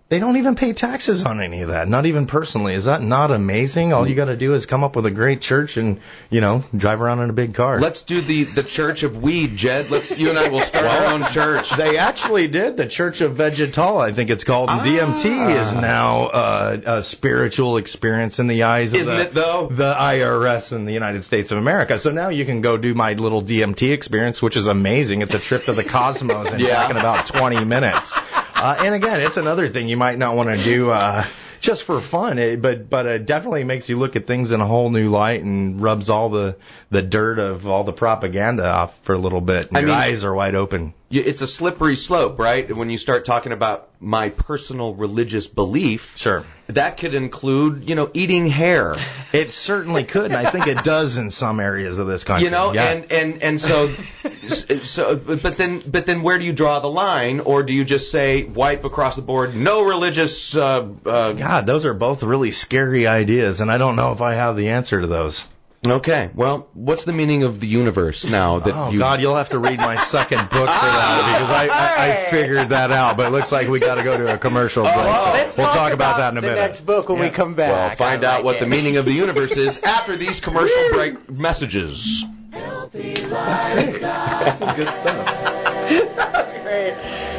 They don't even pay taxes on any of that, not even personally. Is that not amazing? All you got to do is come up with a great church and, you know, drive around in a big car. Let's do the, the Church of Weed, Jed. Let's you and I will start our own church. They actually did. The Church of Vegetal, I think it's called. And ah. D M T is now uh, a spiritual experience in the eyes of Isn't the, it, though? the I R S in the United States of America. So now you can go do my little D M T experience, which is amazing. It's a trip to the cosmos and yeah. back in about twenty minutes. Uh, and again, it's another thing you might not want to do uh, just for fun, it, but but it definitely makes you look at things in a whole new light and rubs all the, the dirt of all the propaganda off for a little bit. And I your mean, eyes are wide open. It's a slippery slope, right? When you start talking about my personal religious belief, sure, that could include, you know, eating hair. It certainly could, and I think it does in some areas of this country. You know, yeah. and, and, and so, so, but then, but then where do you draw the line, or do you just say wipe across the board, no religious? Uh, uh, God, those are both really scary ideas, and I don't know if I have the answer to those. Okay, well, what's the meaning of the universe now that oh, you... God, you'll have to read my second book for that, because I, I, I figured that out, but it looks like we got to go to a commercial break. Oh, so we'll talk, talk about, about that in a the minute. The next book when yeah. we come back. Well, find I out like what it. the meaning of the universe is after these commercial break messages. That's great. That's some good stuff. That's great.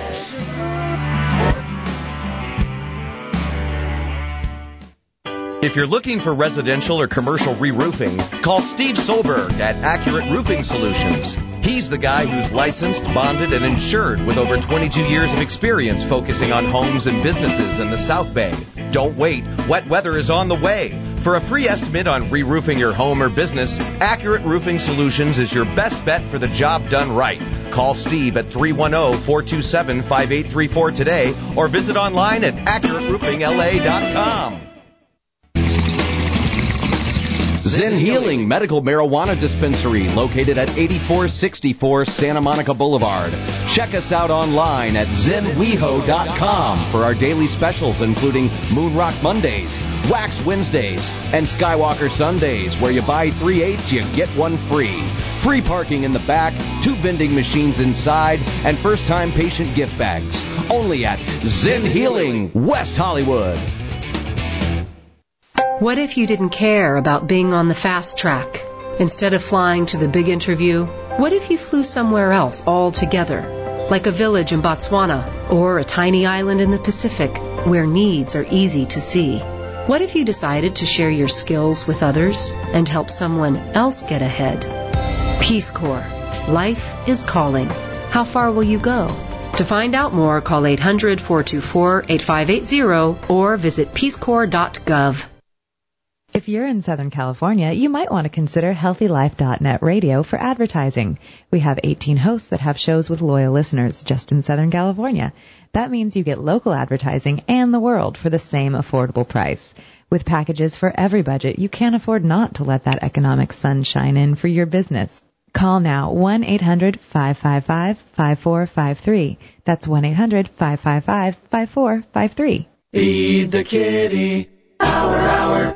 If you're looking for residential or commercial re-roofing, call Steve Solberg at Accurate Roofing Solutions. He's the guy who's licensed, bonded, and insured with over twenty-two years of experience focusing on homes and businesses in the South Bay. Don't wait. Wet weather is on the way. For a free estimate on re-roofing your home or business, Accurate Roofing Solutions is your best bet for the job done right. Call Steve at three one zero, four two seven, five eight three four today or visit online at accurate roofing L A dot com. Zen Healing Medical Marijuana Dispensary, located at eighty-four sixty-four Santa Monica Boulevard. Check us out online at zen weho dot com for our daily specials, including Moonrock Mondays, Wax Wednesdays, and Skywalker Sundays, where you buy three eighths, you get one free. Free parking in the back, two vending machines inside, and first-time patient gift bags. Only at Zen Healing, West Hollywood. What if you didn't care about being on the fast track? Instead of flying to the big interview, what if you flew somewhere else altogether? Like a village in Botswana or a tiny island in the Pacific where needs are easy to see. What if you decided to share your skills with others and help someone else get ahead? Peace Corps. Life is calling. How far will you go? To find out more, call eight hundred, four two four, eight five eight zero or visit peace corps dot gov. If you're in Southern California, you might want to consider healthy life dot net radio for advertising. We have eighteen hosts that have shows with loyal listeners just in Southern California. That means you get local advertising and the world for the same affordable price. With packages for every budget, you can't afford not to let that economic sun shine in for your business. Call now, one eight hundred, five five five, five four five three. That's one eight hundred, five five five, five four five three. Feed the Kitty. Hour, hour.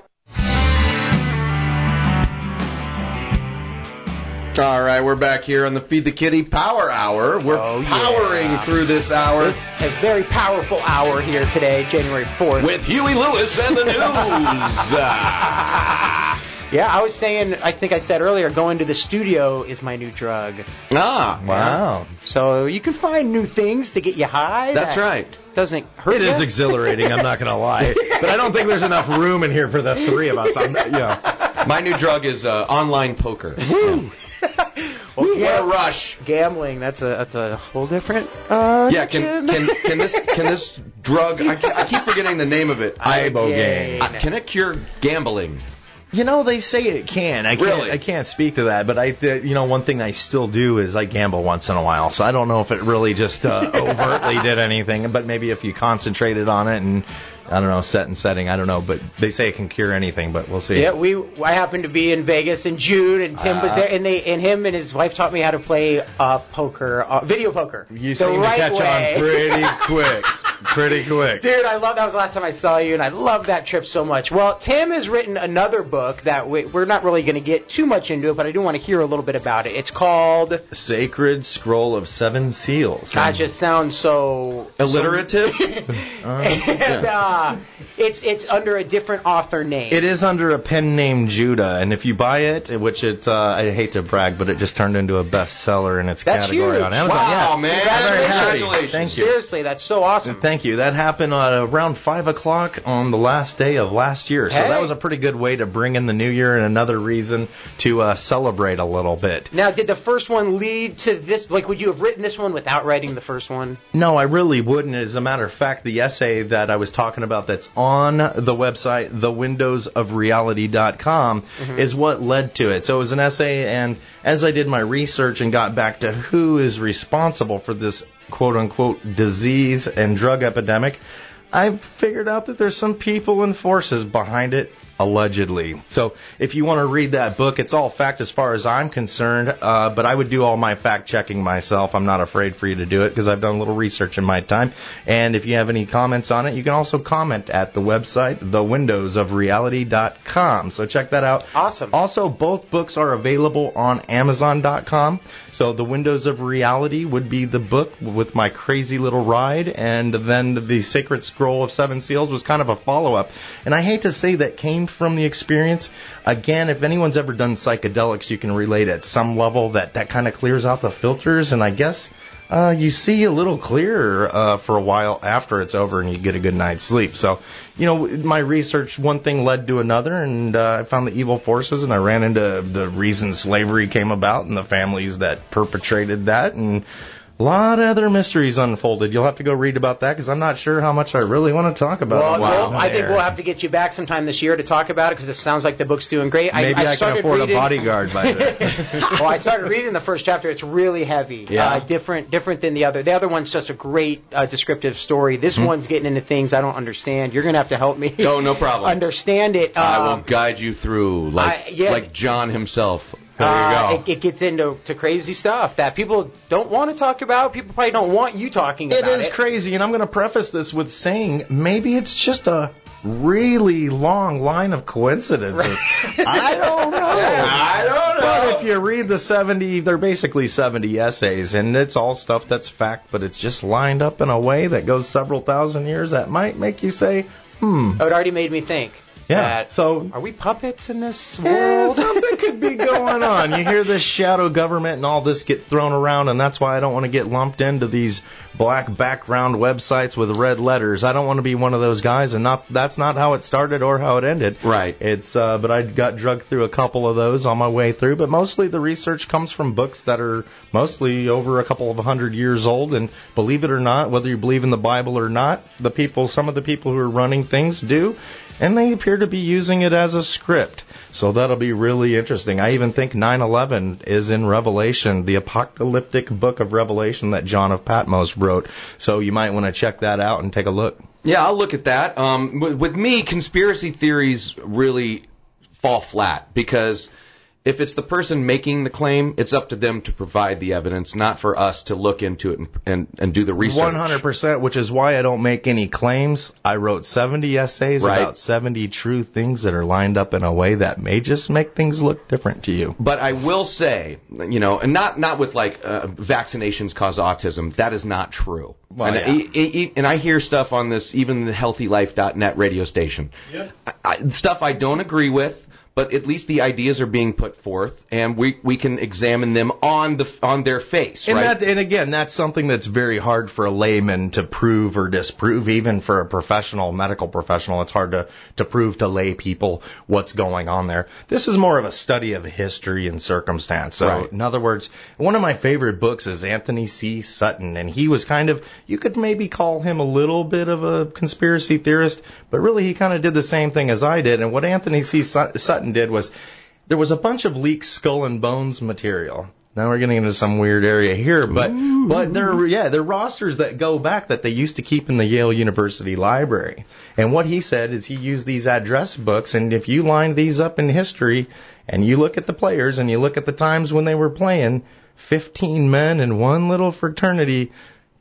All right, we're back here on the Feed the Kitty Power Hour. We're oh, powering yeah. through this hour. This is a very powerful hour here today, January fourth. With Huey Lewis and the news. Yeah, I was saying, I think I said earlier, going to the studio is my new drug. Ah, wow. Yeah. So you can find new things to get you high. That's that right. Doesn't hurt It you. is exhilarating, I'm not going to lie. But I don't think there's enough room in here for the three of us. I'm, you know. My new drug is uh, online poker. Woo! Well, Woo, what a rush! Gambling, that's a that's a whole different. Uh, yeah, can, can can this can this drug? I, I keep forgetting the name of it. Ibogaine. Uh, can it cure gambling? You know, they say it can. I can't, really? I can't speak to that, but I, you know, one thing I still do is I gamble once in a while. So I don't know if it really just uh, overtly did anything, but maybe if you concentrated on it and, I don't know, set and setting, I don't know. But they say it can cure anything, but we'll see. Yeah, we. I happened to be in Vegas in June, and Tim uh, was there, and they and him and his wife taught me how to play uh, poker, uh, video poker. You the seem right to catch way. on pretty quick. pretty quick. Dude, I love that was the last time I saw you, and I love that trip so much. Well, Tim has written another book that we, we're not really going to get too much into it, but I do want to hear a little bit about it. It's called Sacred Scroll of Seven Seals. That just sounds so alliterative. uh, and uh, it's it's under a different author name. It is under a pen named Judah, and if you buy it, which it uh, I hate to brag, but it just turned into a bestseller in its That's category huge. on Amazon. Wow, yeah. man! Congratulations! Thank you. Seriously, that's so awesome. Thank you. That happened uh, around five o'clock on the last day of last year, so Hey. that was a pretty good way to bring in the new year and another reason to uh, celebrate a little bit. Now, did the first one lead to this? Like, would you have written this one without writing the first one? No, I really wouldn't. As a matter of fact, the essay that I was talking about that's on the website, the windows of reality dot com, Mm-hmm. is what led to it. So it was an essay, and as I did my research and got back to who is responsible for this quote-unquote disease and drug epidemic, I figured out that there's some people and forces behind it, allegedly. So if you want to read that book, it's all fact as far as I'm concerned, uh, but I would do all my fact-checking myself. I'm not afraid for you to do it because I've done a little research in my time. And if you have any comments on it, you can also comment at the website, the windows of reality dot com. So check that out. Awesome. Also, both books are available on amazon dot com. So The Windows of Reality would be the book with my crazy little ride, and then The Sacred Scroll of Seven Seals was kind of a follow-up. And I hate to say that came from the experience. Again, if anyone's ever done psychedelics, you can relate at some level that that kind of clears out the filters, and I guess uh, you see a little clearer uh, for a while after it's over and you get a good night's sleep. So, you know, my research, one thing led to another, and uh, I found the evil forces, and I ran into the reason slavery came about and the families that perpetrated that, and a lot of other mysteries unfolded. You'll have to go read about that because I'm not sure how much I really want to talk about Well, it. well I think we'll have to get you back sometime this year to talk about it because it sounds like the book's doing great. Maybe I, I, I can started afford reading, a bodyguard by then. well, I started reading the first chapter. It's really heavy. Yeah. Uh, different different than the other. The other one's just a great uh, descriptive story. This Hmm. one's getting into things I don't understand. You're going to have to help me Oh, no problem. understand it. I will Um, guide you through, like I- yeah. like John himself. There you uh, go. It, it gets into to crazy stuff that people don't want to talk about. People probably don't want you talking It about it. is crazy, and I'm going to preface this with saying maybe it's just a really long line of coincidences. I don't know. I don't know. But if you read the seventy, they're basically seventy essays, and it's all stuff that's fact, but it's just lined up in a way that goes several thousand years that might make you say, hmm. Oh, it already made me think. Yeah, that, so are we puppets in this Yeah, world? something could be going on. You hear this shadow government and all this get thrown around, and that's why I don't want to get lumped into these black background websites with red letters. I don't want to be one of those guys, and not that's not how it started or how it ended. Right. It's uh, but I got drugged through a couple of those on my way through, but mostly the research comes from books that are mostly over a couple of hundred years old, and believe it or not, whether you believe in the Bible or not, the people, some of the people who are running things do. And they appear to be using it as a script. So that'll be really interesting. I even think nine eleven is in Revelation, the apocalyptic book of Revelation that John of Patmos wrote. So you might want to check that out and take a look. Yeah, I'll look at that. Um, with, with me, conspiracy theories really fall flat because if it's the person making the claim, it's up to them to provide the evidence, not for us to look into it and, and, and do the research. one hundred percent, which is why I don't make any claims. I wrote seventy essays Right. about seventy true things that are lined up in a way that may just make things look different to you. But I will say, you know, and not not with like uh, vaccinations cause autism. That is not true. Well, and, yeah. I, I, and I hear stuff on this, even the healthy life dot net radio station. Yeah. I, I, stuff I don't agree with. But at least the ideas are being put forth, and we we can examine them on the on their face, And, right? that, and again, that's something that's very hard for a layman to prove or disprove. Even for a professional, medical professional, it's hard to, to prove to lay people what's going on there. This is more of a study of history and circumstance. So, Right. in other words, one of my favorite books is Anthony C. Sutton, and he was kind of, you could maybe call him a little bit of a conspiracy theorist, but really he kind of did the same thing as I did. And what Anthony C. Sutton did was there was a bunch of leaked skull and bones material. Now we're getting into some weird area here, but Ooh. but they're yeah they're rosters that go back that they used to keep in the Yale University Library. And what he said is he used these address books, and if you line these up in history and you look at the players and you look at the times when they were playing, fifteen men in one little fraternity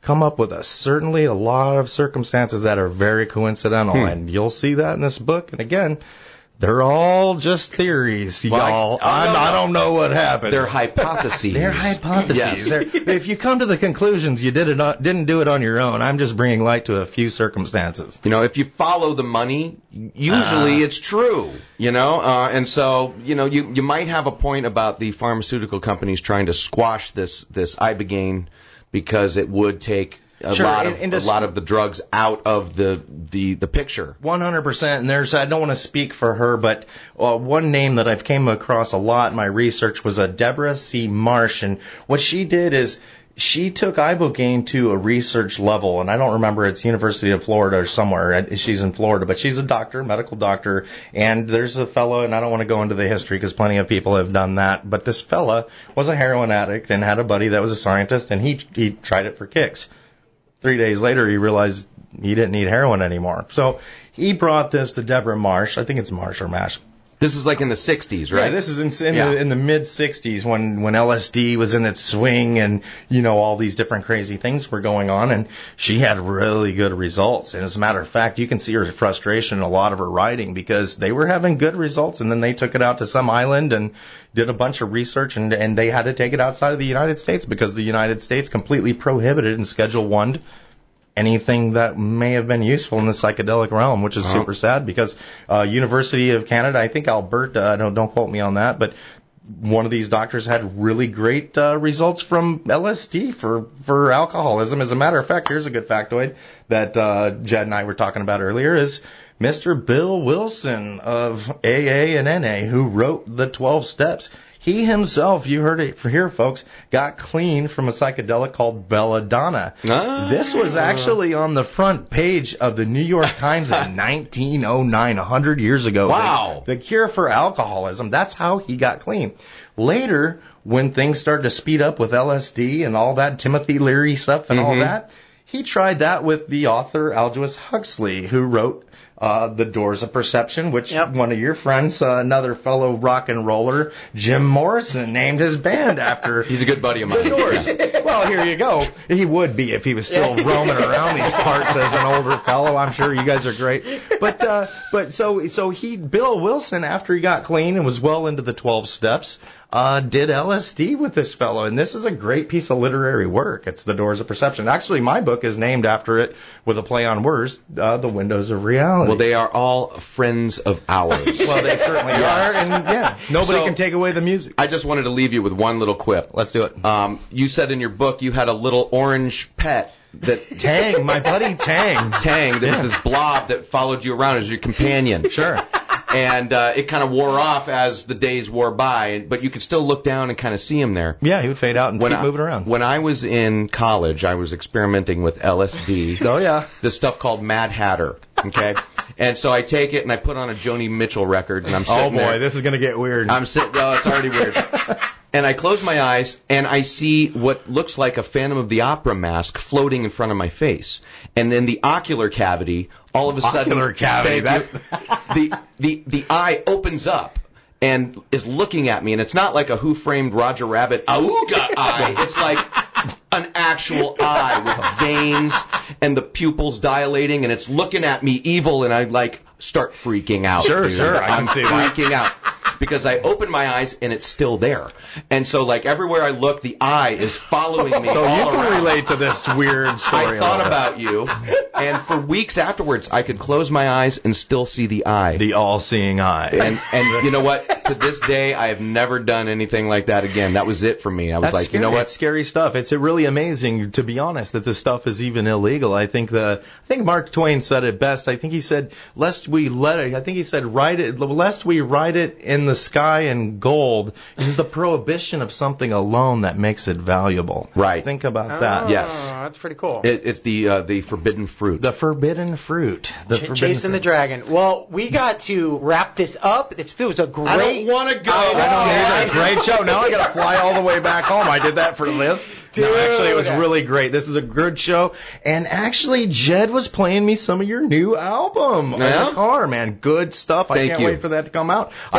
come up with a certainly a lot of circumstances that are very coincidental, Hmm. and you'll see that in this book. And again, they're all just theories, Well, I- y'all. oh, I'm, no, I no. don't know what happened. They're hypotheses. They're hypotheses. Yes. They're- if you come to the conclusions, you did it on, didn't do it on your own. I'm just bringing light to a few circumstances. You know, if you follow the money, usually Uh. it's true. You know, uh, and so you know, you you might have a point about the pharmaceutical companies trying to squash this this ibogaine because it would take a Sure, lot and- of and a just- lot of the drugs out of the the the picture. one hundred percent. And there's, I don't want to speak for her, but uh, one name that I've came across a lot in my research was a Deborah C. Marsh. And what she did is she took ibogaine to a research level, and I don't remember, it's University of Florida or somewhere. She's in Florida, but she's a doctor, medical doctor, and there's a fella, and I don't want to go into the history because plenty of people have done that, but this fella was a heroin addict and had a buddy that was a scientist, and he he tried it for kicks. Three days later, he realized he didn't need heroin anymore. So he brought this to Deborah Marsh. I think it's Marsh or Mash. This is like in the sixties, right? Yeah, this is in, in Yeah. the in the mid sixties when when L S D was in its swing, and you know all these different crazy things were going on, and she had really good results. And as a matter of fact, you can see her frustration in a lot of her writing because they were having good results, and then they took it out to some island and did a bunch of research, and and they had to take it outside of the United States because the United States completely prohibited in Schedule One anything that may have been useful in the psychedelic realm, which is Uh-huh. super sad because uh, University of Canada, I think Alberta, I don't don't quote me on that, but one of these doctors had really great uh, results from L S D for for alcoholism. As a matter of fact, here's a good factoid that uh, Jed and I were talking about earlier is Mister Bill Wilson of A A and N A, who wrote the twelve Steps. He himself, you heard it here, folks, got clean from a psychedelic called belladonna. Ah. This was actually on the front page of the New York Times in nineteen oh nine, a hundred years ago. Wow. The, the cure for alcoholism. That's how he got clean. Later, when things started to speed up with L S D and all that, Timothy Leary stuff and all Mhm. that, he tried that with the author Aldous Huxley, who wrote uh, The Doors of Perception, which Yep. one of your friends, uh, another fellow rock and roller, Jim Morrison, named his band after. He's a good buddy of mine. The Doors. Well, here you go. He would be if he was still roaming around these parts as an older fellow. I'm sure you guys are great. But uh, but so so he Bill Wilson, after he got clean and was well into the twelve Steps, uh, did L S D with this fellow, and this is a great piece of literary work. It's The Doors of Perception. Actually, my book is named after it with a play on words, uh, The Windows of Reality. Well, they are all friends of ours. Well, they certainly Yes. are, and yeah, nobody So- can take away the music. I just wanted to leave you with one little quip. Let's do it. Um, you said in your book you had a little orange pet that Tang, my buddy Tang. Tang, that was this blob that followed you around as your companion. Sure. And uh, it kind of wore off as the days wore by, but you could still look down and kind of see him there. Yeah, he would fade out and When keep I, moving around. When I was in college, I was experimenting with L S D. Oh, yeah. This stuff called Mad Hatter. Okay. And so I take it and I put on a Joni Mitchell record, and I'm sitting Oh, boy, there. this is going to get weird. I'm sitting. Oh, it's already weird. And I close my eyes, and I see what looks like a Phantom of the Opera mask floating in front of my face. And then the ocular cavity, all of a sudden, Ocular cavity, thank you, the the the eye opens up and is looking at me, and it's not like a Who Framed Roger Rabbit auga eye. It's like an actual eye with veins and the pupils dilating, and it's looking at me evil, and I like start freaking out. Sure, dude. sure, I can I'm see that. freaking out. Because I open my eyes and it's still there. And so, like, everywhere I look, the eye is following me So all you can around. relate to this weird story. I a thought little bit. about you, and for weeks afterwards, I could close my eyes and still see the eye. The all-seeing eye. And and you know what? To this day, I have never done anything like that again. That was it for me. I was That's like, scary. you know what? That's scary stuff. It's really amazing, to be honest, that this stuff is even illegal. I think the I think Mark Twain said it best. I think he said, "Lest we let it." I think he said, "Write it, lest we write it in the sky in gold." It is the prohibition of something alone that makes it valuable. Right. Think about Oh, that. Yes. That's pretty cool. It, it's the uh, the forbidden fruit. The forbidden fruit. The Ch- forbidden Chasing the fruit. Dragon. Well, we got to wrap this up. This feels a great. I don't want to go. I know, I know, right? great show. Now I got to fly all the way back home. I did that for this. No, Dude. actually, it was really great. This is a good show. And actually, Jed was playing me some of your new album Yeah? in the car, man. Good stuff. I Thank can't you. wait for that to come out. I Thank thought you, I could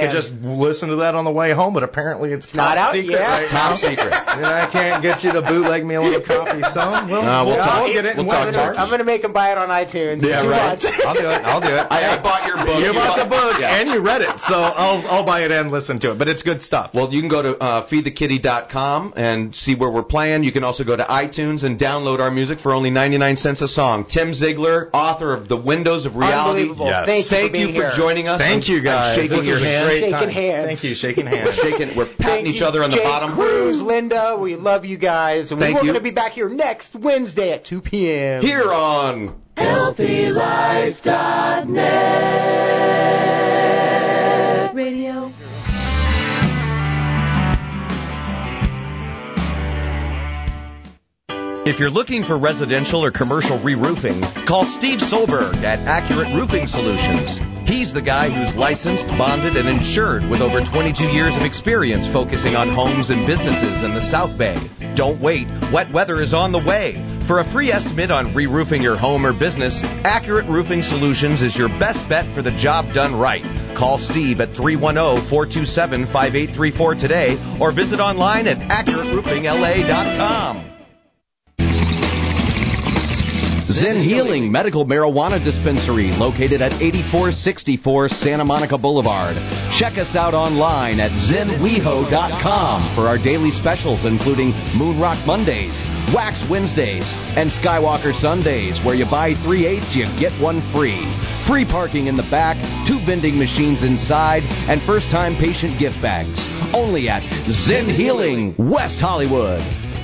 I just listened to that on the way home, but apparently it's, it's top not out secret yet. right Top now. secret. And I can't get you to bootleg me a little copy, so we'll, No, we'll we'll, talk- we'll get it. we'll in talk March. March. I'm going to make him buy it on iTunes. Yeah, in two right. months. I'll do it. I'll do it. I, I bought your book. You bought the book Yeah. and you read it, so I'll I'll buy it and listen to it. But it's good stuff. Well, you can go to uh, feed the kitty dot com and see where we're playing. You can also go to iTunes and download our music for only ninety-nine cents a song. Tim Ziegler, author of The Windows of Reality. Unbelievable. Yes. Thank you Thank for being you for here. joining us. Thank I'm- you, guys. I'm shaking This your was a hand. great Shaking time. hands. Thank you. Shaking We're hands. shaking. We're patting Thank each you, other on the Jake bottom. Cruz, Linda, we love you guys. And Thank we're you. going to be back here next Wednesday at two p.m. Here on healthy life dot net Radio. If you're looking for residential or commercial re-roofing, call Steve Solberg at Accurate Roofing Solutions. He's the guy who's licensed, bonded, and insured with over twenty-two years of experience focusing on homes and businesses in the South Bay. Don't wait. Wet weather is on the way. For a free estimate on re-roofing your home or business, Accurate Roofing Solutions is your best bet for the job done right. Call Steve at three one zero, four two seven, five eight three four today or visit online at accurate roofing L A dot com. Zen Healing Medical Marijuana Dispensary, located at eighty-four sixty-four Santa Monica Boulevard. Check us out online at zen weho dot com for our daily specials, including Moon Rock Mondays, Wax Wednesdays, and Skywalker Sundays, where you buy three eighths, you get one free. Free parking in the back, two vending machines inside, and first-time patient gift bags. Only at Zen Healing, West Hollywood.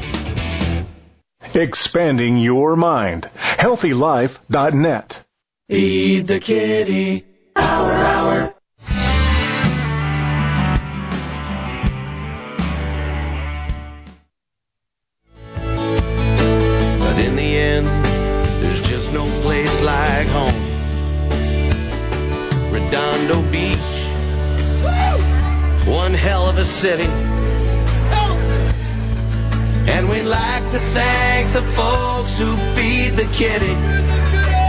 Expanding your mind. healthy life dot net. Feed the kitty. Hour, hour. But in the end, there's just no place like home. Redondo Beach, one hell of a city. And we'd like to thank the folks who feed the kitty.